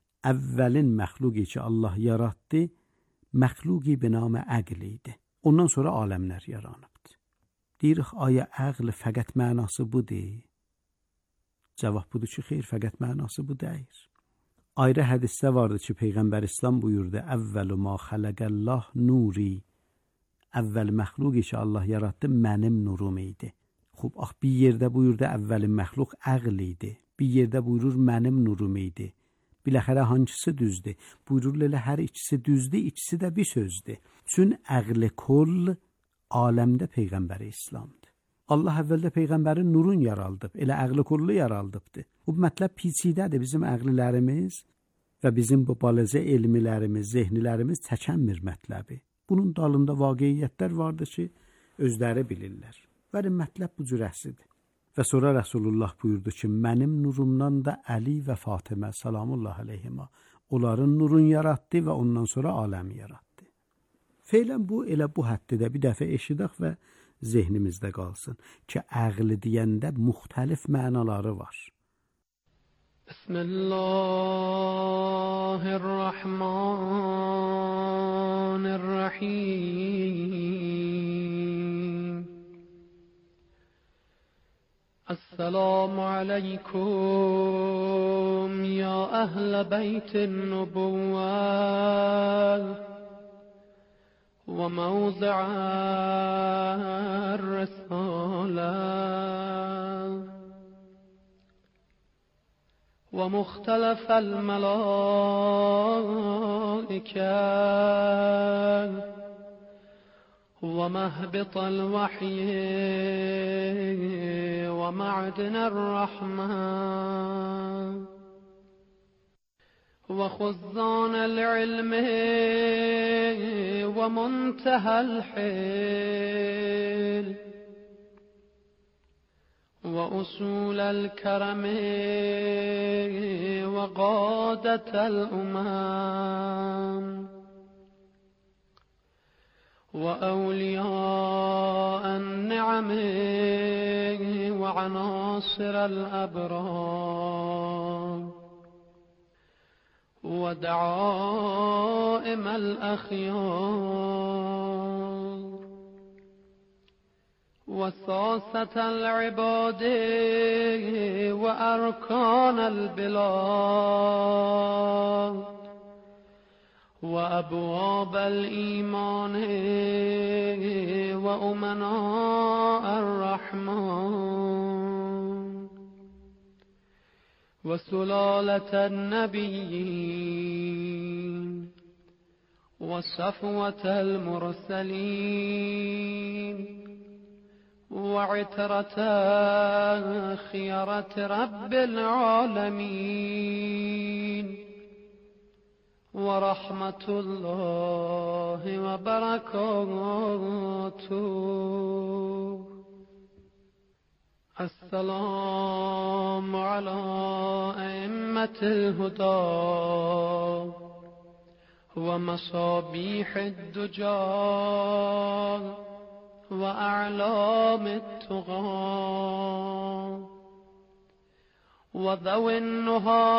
əvvəlin məxluqi ki Allah yaratdı, məxluqi binamə əql idi. Ondan sonra aləmlər yaranıbdır. Deyirik, aya əql fəqət mənası budur? Cavab budur ki, xeyr, fəqət mənası bu deyir. Ayrı hədisdə vardı ki, Peyğəmbər İslam buyurdu, əvvəlu ma xələqəllah nuri. Əvvəl məxluqi ki Allah yaratdı, mənim nurum idi. Xub, ax, bir yerdə buyurdu, əvvəlin məxluq əql idi. Bir yerdə buyurur, mənim nurum idi. Biləxərə hangisi düzdür? Buyurur, elə hər ikisi düzdür, ikisi də bir sözdür. Çün əqli kol aləmdə Peyğəmbəri İslamdır. Allah əvvəldə Peyğəmbərin nurun yaraldıb, elə əqli kollu yaraldıbdır. Bu mətləb piçidədir, bizim əqlilərimiz və bizim bu balazə elmilərimiz, zehnilərimiz çəkənmir mətləbi. Bunun dalında vaqiiyyətlər vardır ki, özləri bilirlər. Və mətləb bu cürəsidir. Və sonra Rəsulullah buyurdu ki, mənim nurumdan da Əli və Fatimə salamullah aleyhimə onların nurun yaratdı və ondan sonra aləmi yaratdı. Feylən bu elə bu həddə bir dəfə eşidək və zehnimizdə qalsın ki, əql deyəndə müxtəlif mənaları var. Bismillahirrahmanirrahim. Esselamu aleykum ya ehl-i beytin nubuvvet وموضع الرسالة ومختلف الملائكة ومهبط الوحي ومعدن الرحمة وخزان العلم ومنتهى الحيل وأصول الكرم وقادة الأمم وأولياء النعم وعناصر الأبرار ودعائم الأخيار وساسة العباد وأركان البلاد وأبواب الإيمان وأمناء الرحمن وسلالة النبيين وصفوة المرسلين وعترة خيرة رب العالمين ورحمة الله وبركاته. السلام على أئمة الهدى ومصابيح الدجى وأعلام التقى وذوي النهى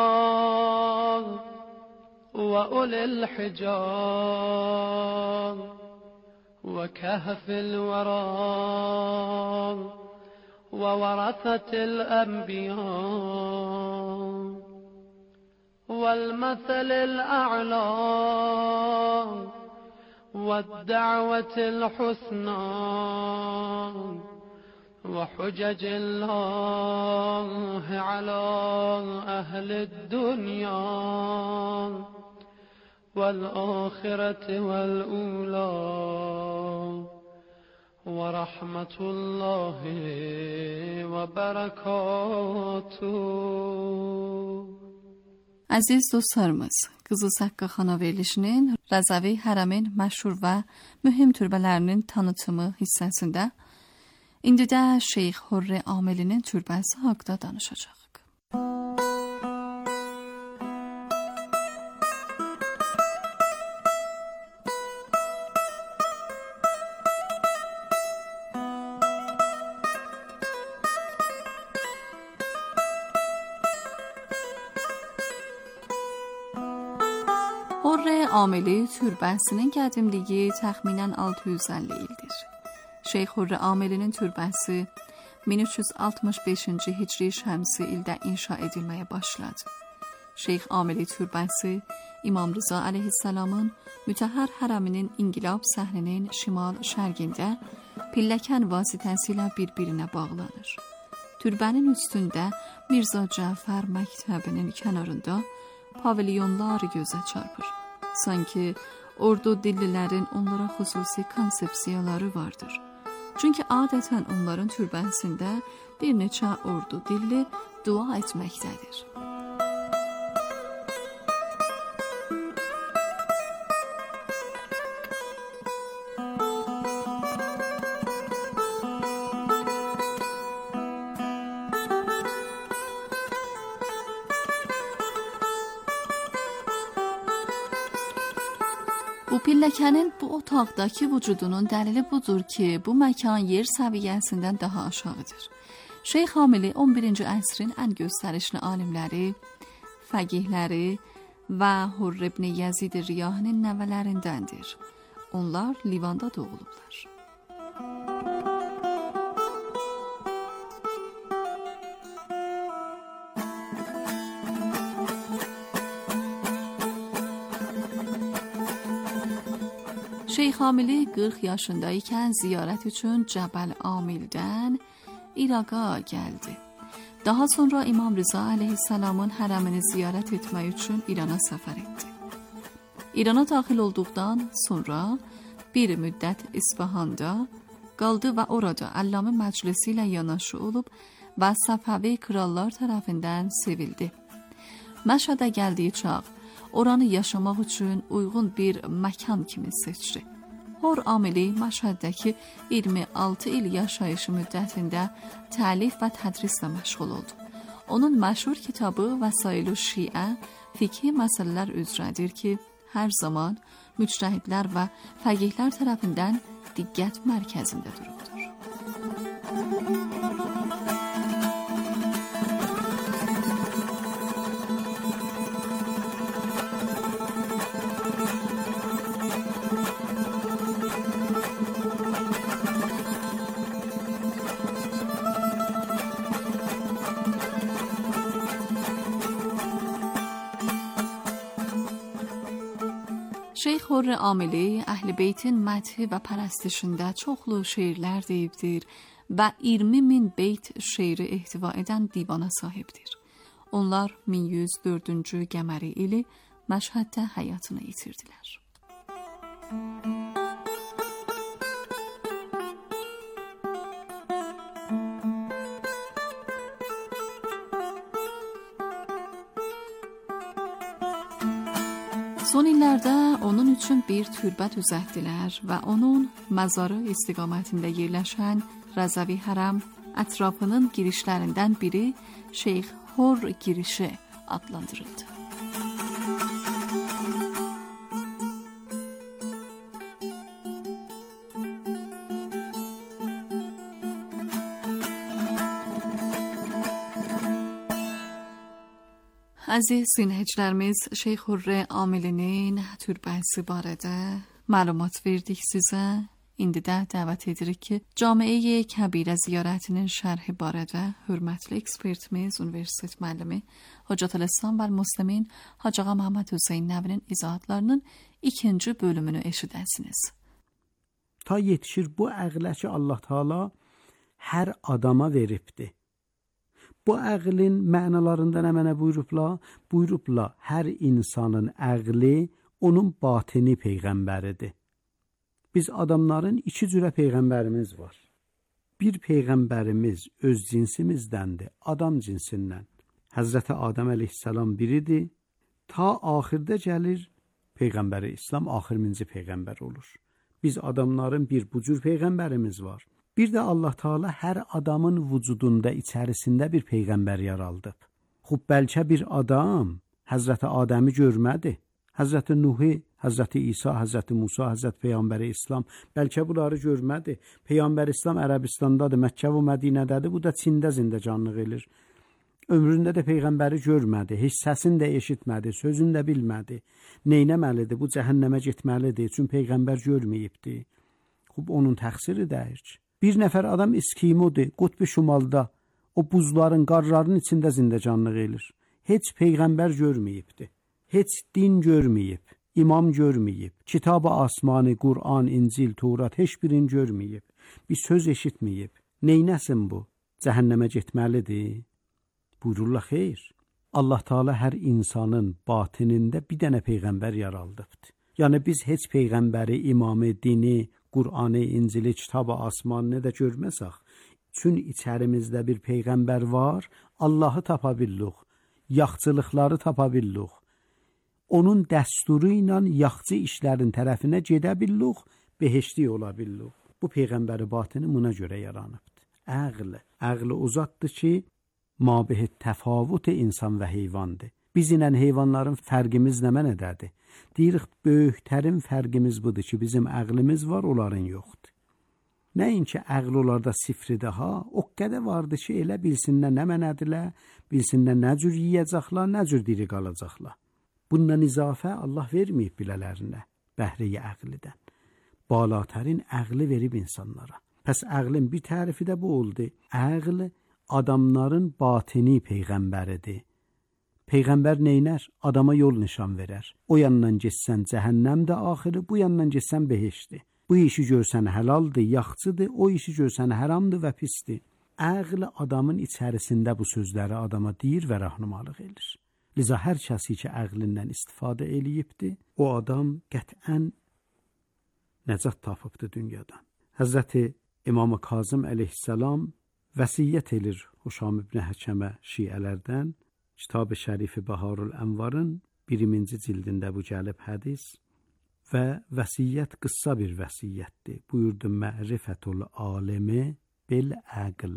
وأولي الحجى وكهف الورى وورثة الأنبياء والمثل الأعلى والدعوة الحسنى وحجج الله على أهل الدنيا والآخرة والأولى ورحمة الله وبركاته. Əziz dostlarımız, Qızıl Saqqa xana verilişinin Rəzəvi Hərəmin məşhur və mühüm türbələrinin tanıtımı hissəsində indi də Şeyx Hürrə Amilinin türbəsi haqqında danışacağıq. Hürrə Amili türbəsinin qədimliyi təxminən altı yüz əlli ildir. Şeyx Hürrə Amilinin türbəsi min üç yüz altmış beşinci Hicri Şəmsi ildə inşa edilməyə başladı. Şeyx Amili türbəsi İmam Rıza əleyhissalamın mütəhhər hərəminin inqilab səhninin şimal-şərqində pilləkən vasitəsilə bir-birinə bağlanır. Türbənin üstündə Mirzə Cəfər məktəbinin kənarında pavilyonlar gözə çarpır. Sanki ordu dillilərin onlara xüsusi konsepsiyaları vardır. Çünki adətən onların türbəsində bir neçə ordu dilli dua etməkdədir. Bu pilləkənin bu otaqdakı vücudunun dəlili budur ki, bu məkan yer səviyyəsindən daha aşağıdır. Şeyx Amili on birinci əsrin ən göstərişli alimləri, fəqihləri və Hurr ibn Yazid Riyahinin nəvələrindəndir. Onlar Livanda doğulublar. Şeyx Amili qırx yaşındaykən ziyarət üçün Cəbəl Amildən İraqa gəldi. Daha sonra İmam Rıza əleyhissalamın hərəmini ziyarət etmək üçün İrana səfər etdi. İrana daxil olduqdan sonra bir müddət İsfahanda qaldı və orada Allamə məclisi ilə yanaşı olub və Səfəvi krallar tərəfindən sevildi. Məşhədə gəldiyi çağ oranı yaşamaq üçün uyğun bir məkan kimi seçdi. Hurr Amili Məşhəddəki iyirmi altı il yaşayışı müddətində təlif və tədrislə məşğul oldu. Onun məşhur kitabı Vəsail-ü Şiə fikhi məsələlər üzrədir ki, hər zaman müctəhidlər və fəqihlər tərəfindən diqqət mərkəzində durubdur. Şeyx Hurr Amili Əhl-i Beytin məthi və pərəstişində çoxlu şeirlər deyibdir və iyirmi min beyt şeiri ehtiva edən divana sahibdir. Onlar min yüz dördüncü qəməri ili Məşhəddə həyatını itirdilər. Son illərdə onun üçün bir türbə düzəltdilər və onun məzarı istiqamətində yerləşən Rəzəvi Hərəm ətrafının girişlərindən biri Şeyx Hurr girişi adlandırıldı. Əziz dinləyicilərimiz, Şeyx Hurr Amilinin türbəsi barədə məlumat verdik sizə. İndi də dəvət edirik ki, Camiə Kəbirə ziyarətinin şərhi barədə hörmətli ekspertimiz, universitet müəllimi Hocatəl-İslam və Müslimin Hacı Ağa Məhəmməd Hüseyn Nəvinin izahatlarının ikinci bölümünü eşidəsiniz. Ta yetişir bu əqlə ki, Allah Taala hər adama veribdi. Bu əqlin mənalarında nə mənə buyurubla? Buyurubla, hər insanın əqli onun batini peyğəmbəridir. Biz adamların iki cürə peyğəmbərimiz var. Bir peyğəmbərimiz öz cinsimizdəndir, adam cinsindən. Həzrəti Adəm əleyhissalam biridir. Ta axirdə gəlir Peyğəmbəri İslam, axırıncı peyğəmbər olur. Biz adamların bir bu cür peyğəmbərimiz var. Bir də Allah Taala hər adamın vücudunda, içərisində bir peyğəmbər yaraldıb. Xub, bəlkə bir adam Həzrəti Adəmi görmədi. Həzrəti Nuhi, Həzrəti İsa, Həzrəti Musa, Həzrəti Peyğəmbəri İslam, bəlkə bunları görmədi. Peyğəmbər İslam Ərəbistandadır, Məkkə və Mədinədədir, bu da Çində zindəcanlıq edir. Ömründə də Peyğəmbəri görmədi, heç səsini də eşitmədi, sözünü də bilmədi. Neynəməlidir? Bu cəhənnəmə getməlidir, çünki Peyğəmbər görməyibdi. Xub, onun təqsiri dəyir. Bir nəfər adam İskimodur, qutbu şimalda, o buzların, qarların içində zindəcanlıq edir. Heç Peyğəmbər görməyibdi, heç din görməyib, imam görməyib, kitab-ı asmani, Qur'an, İncil, Tevrat heç birini görməyib, bir söz eşitməyib. Neynəsin bu? Cəhənnəmə getməlidir? Buyururlar, xeyr. Allah Taala hər insanın batinində bir dənə Peyğəmbər yaraldıbdır. Yəni biz heç Peyğəmbəri, imamı, dini, Qur'anı, İncili, kitab-ı asmanını da görməsək, çün içərimizdə bir Peyğəmbər var, Allahı tapa billuq, yaxçılıqları tapa billuq. Onun dəsturu ilə yaxçı işlərin tərəfinə gedə billuq, behiştli ola billuq. Bu Peyğəmbəri batini buna görə yaranıbdır. Əql, əql uzatdır ki, mabihət təfavut insan və heyvandır. Biz ilə heyvanların fərqimiz nə mənədədir? Deyirik, böyüklərin fərqimiz budur ki, bizim əqlimiz var, onların yoxdur. Nəinki əql onlarda sifridir ha, o qədər vardı ki, elə bilsinlər nə mənədirlər, bilsinlər nə cür yiyəcəklər, nə cür diri qalacaqlar. Bundan izafə Allah verməyib bilələrinə, bəhriyə əqlidən. Balatərin əqli verib insanlara. Pəs əqlin bir tərifi də bu oldu. Əql adamların batini peyğəmbəridir. Peyğəmbər neynər? Adama yol nişan verər. O yandan getsən cəhənnəmdə axırı, bu yandan getsən behişdir. Bu işi görsən həlaldır, yaxçıdır, o işi görsən haramdır və pisdir. Əql adamın içərisində bu sözləri adama deyir və rəhnumalıq edir. Liza hər kəsi ki, əqlindən istifadə eləyibdir, o adam qətən nəcat tapıbdır dünyadan. Həzrəti İmam-ı Kazım əleyhissalam vəsiyyət edir Huşam ibn Həkəmə şiələrdən, Kitab-ı Şərifi Baharul Ənvarın birinci cildində bu gəlib hədis və vəsiyyət qıssa bir vəsiyyətdir. Buyurdu, mərifətul alimi bil əql.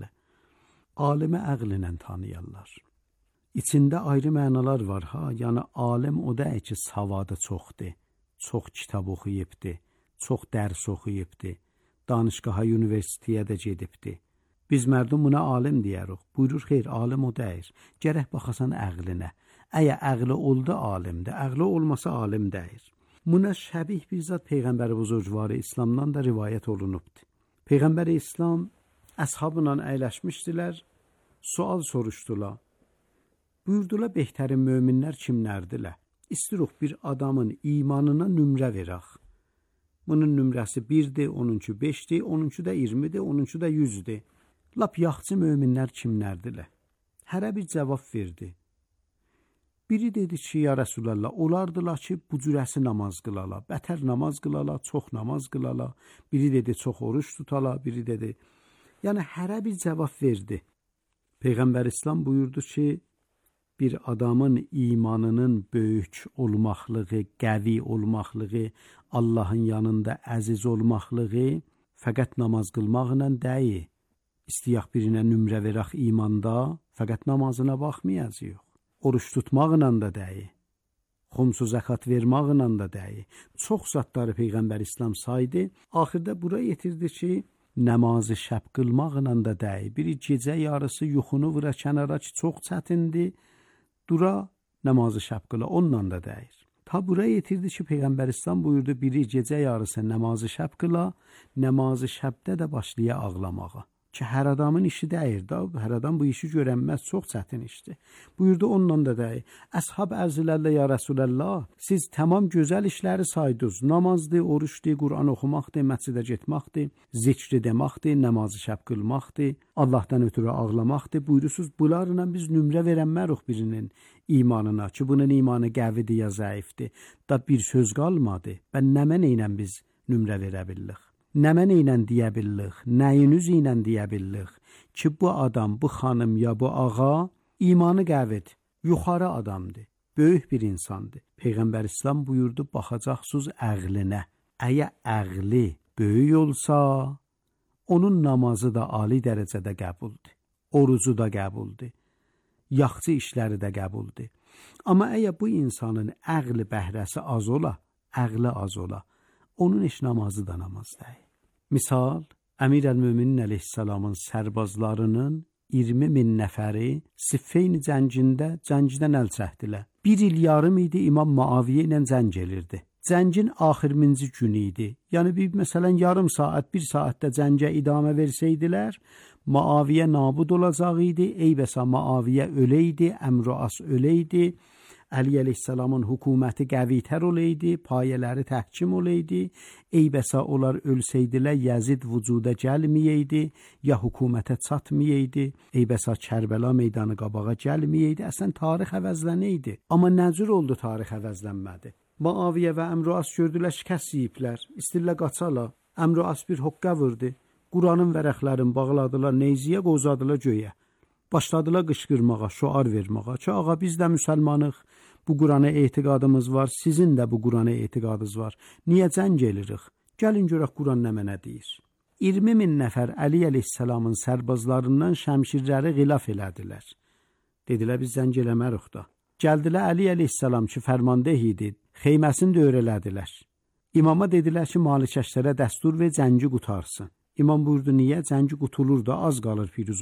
Alimi əqllə tanıyarlar. İçində ayrı mənalar var ha, yəni alim o da ki, savadı çoxdur, çox kitab oxuyubdur, çox dərs oxuyubdur, danışqaha, universitetiyə də gedibdir. Biz mərdum buna alim deyirik. Buyurur, xeyr, alim o deyir. Gərək baxasan əqlinə. Əgər əqli oldu alimdir, əqli olmasa alim deyir. Buna şəbih bir zat Peyğəmbər-i Buzurgvarı İslamdan da rivayət olunubdur. Peyğəmbər-i İslam əshabla əyləşmişdilər, sual soruşdular. Buyurdular, behtərin möminlər kimlərdirlər? İstiruq bir adamın imanına nümrə verək. Bunun nümrəsi birdir, onuncu beşdir, onuncu da iyirmidir, onuncu da yüzdür. Lap yaxçı möminlər kimlərdirlər? Hərə bir cavab verdi. Biri dedi ki, ya Rəsulallah, olardılar ki, bu cürəsi namaz qılala, bətər namaz qılala, çox namaz qılala. Biri dedi, çox oruç tutala, biri dedi. Yəni, hərə bir cavab verdi. Peyğəmbər İslam buyurdu ki, bir adamın imanının böyük olmaqlığı, qəvi olmaqlığı, Allahın yanında əziz olmaqlığı fəqət namaz qılmaqla deyil. İstiyaq birinə nümrə verək imanda, fəqət namazına baxmayacaq. Oruç tutmaqla da deyil. Xumsu zəkat vermaqla da deyil. Çox zatları Peyğəmbər İslam saydı. Axırda bura yetirdi ki, namazı şəb qılmaqla da deyil. Biri gecə yarısı yuxunu vura kənara ki, çox çətindir. Dura namazı şəb qıla, onunla da deyir. Ta buraya yetirdi ki, Peyğəmbər İslam buyurdu, biri gecə yarısı namazı şəb qıla, namazı şəbdə də başlaya ağlamağa. Ki, hər adamın işi deyir da, hər adam bu işi görənməz, çox çətin işdir. Buyurdu, onunla da deyir. Əshab ərzilərlə, ya Rəsulallah, siz tamam gözəl işləri saydınız. Namazdır, oruçdur, Qur'an oxumaqdır, məscidə getməkdir, zikri deməkdir, namazı şəb qılmaqdır, Allahdan ötürü ağlamaqdır. Buyurursunuz, bunlarla biz nümrə verənmərıq birinin imanına ki, bunun imanı qəvidir ya zəifdir. Da bir söz qalmadı. Bən nəmən ilə biz nümrə verə bildik. Nəmən ilə deyə bildik, nəyiniz ilə deyə bildik ki, bu adam, bu xanım ya bu ağa imanı qəvid, yuxarı adamdır, böyük bir insandır. Peyğəmbər İslam buyurdu, baxacaqsınız əqlinə. Əgər əqli böyük olsa, onun namazı da ali dərəcədə qəbuldur, orucu da qəbuldur, yaxçı işləri də qəbuldur. Amma əgər bu insanın əqli bəhrəsi az ola, əqli az ola, onun heç namazı da namaz deyil. Misal, Əmir əl-Müminin əleyhissalamın sərbazlarının iyirmi min nəfəri Siffeyn cəngində cəngdən əl çəkdilər. Bir il yarım idi İmam Muaviyə ilə cəng elirdi. Cəngin axırıncı günü idi. Yəni, bir, məsələn, yarım saat, bir saatdə cəngə idamə versəydilər, Muaviyə nabud olacaq idi, eybəsə Muaviyə öləydi, Əmr-i As öləydi, Əli əleyhissalamın hökuməti qəvitər oləydi, payələri təhkim oləydi, eybəsə onlar ölsəydilər, Yəzid vücuda gəlməyəydi, ya hökumətə çatmayaydı, eybəsə Kərbəla meydanı qabağa gəlməyəydi, əslən tarix əvəzlənəydi. Amma nəcür oldu tarix əvəzlənmədi? Muaviyə və Əmr-i As gördülər, şikəst yiyiblər, istirlər qaçala, Əmr-i As bir hoqqa vurdu, Quranın vərəqlərini bağladılar, neyziyə qozadılar göyə. Başladılar qışqırmağa, şuar verməğa ki, ağa biz də müsəlmanıq, bu Qurana etiqadımız var, sizin də bu Qurana etiqadınız var. Niyə cəng elirik? Gəlin görək Quran nə mənə deyir. iyirmi min nəfər Əli əleyhissalamın sərbazlarından şəmşirləri xilaf elədilər. Dedilər, biz cəng eləmərik da. Gəldilər Əli əleyhissalam ki, fərmandeh idi, Xeyməsini də öyrələdilər. İmama dedilər ki, malikəşlərə dəstur ver, cəngi qutarsın. İmam buyurdu, niyə? Cəngi qutulur da, az qalır firuz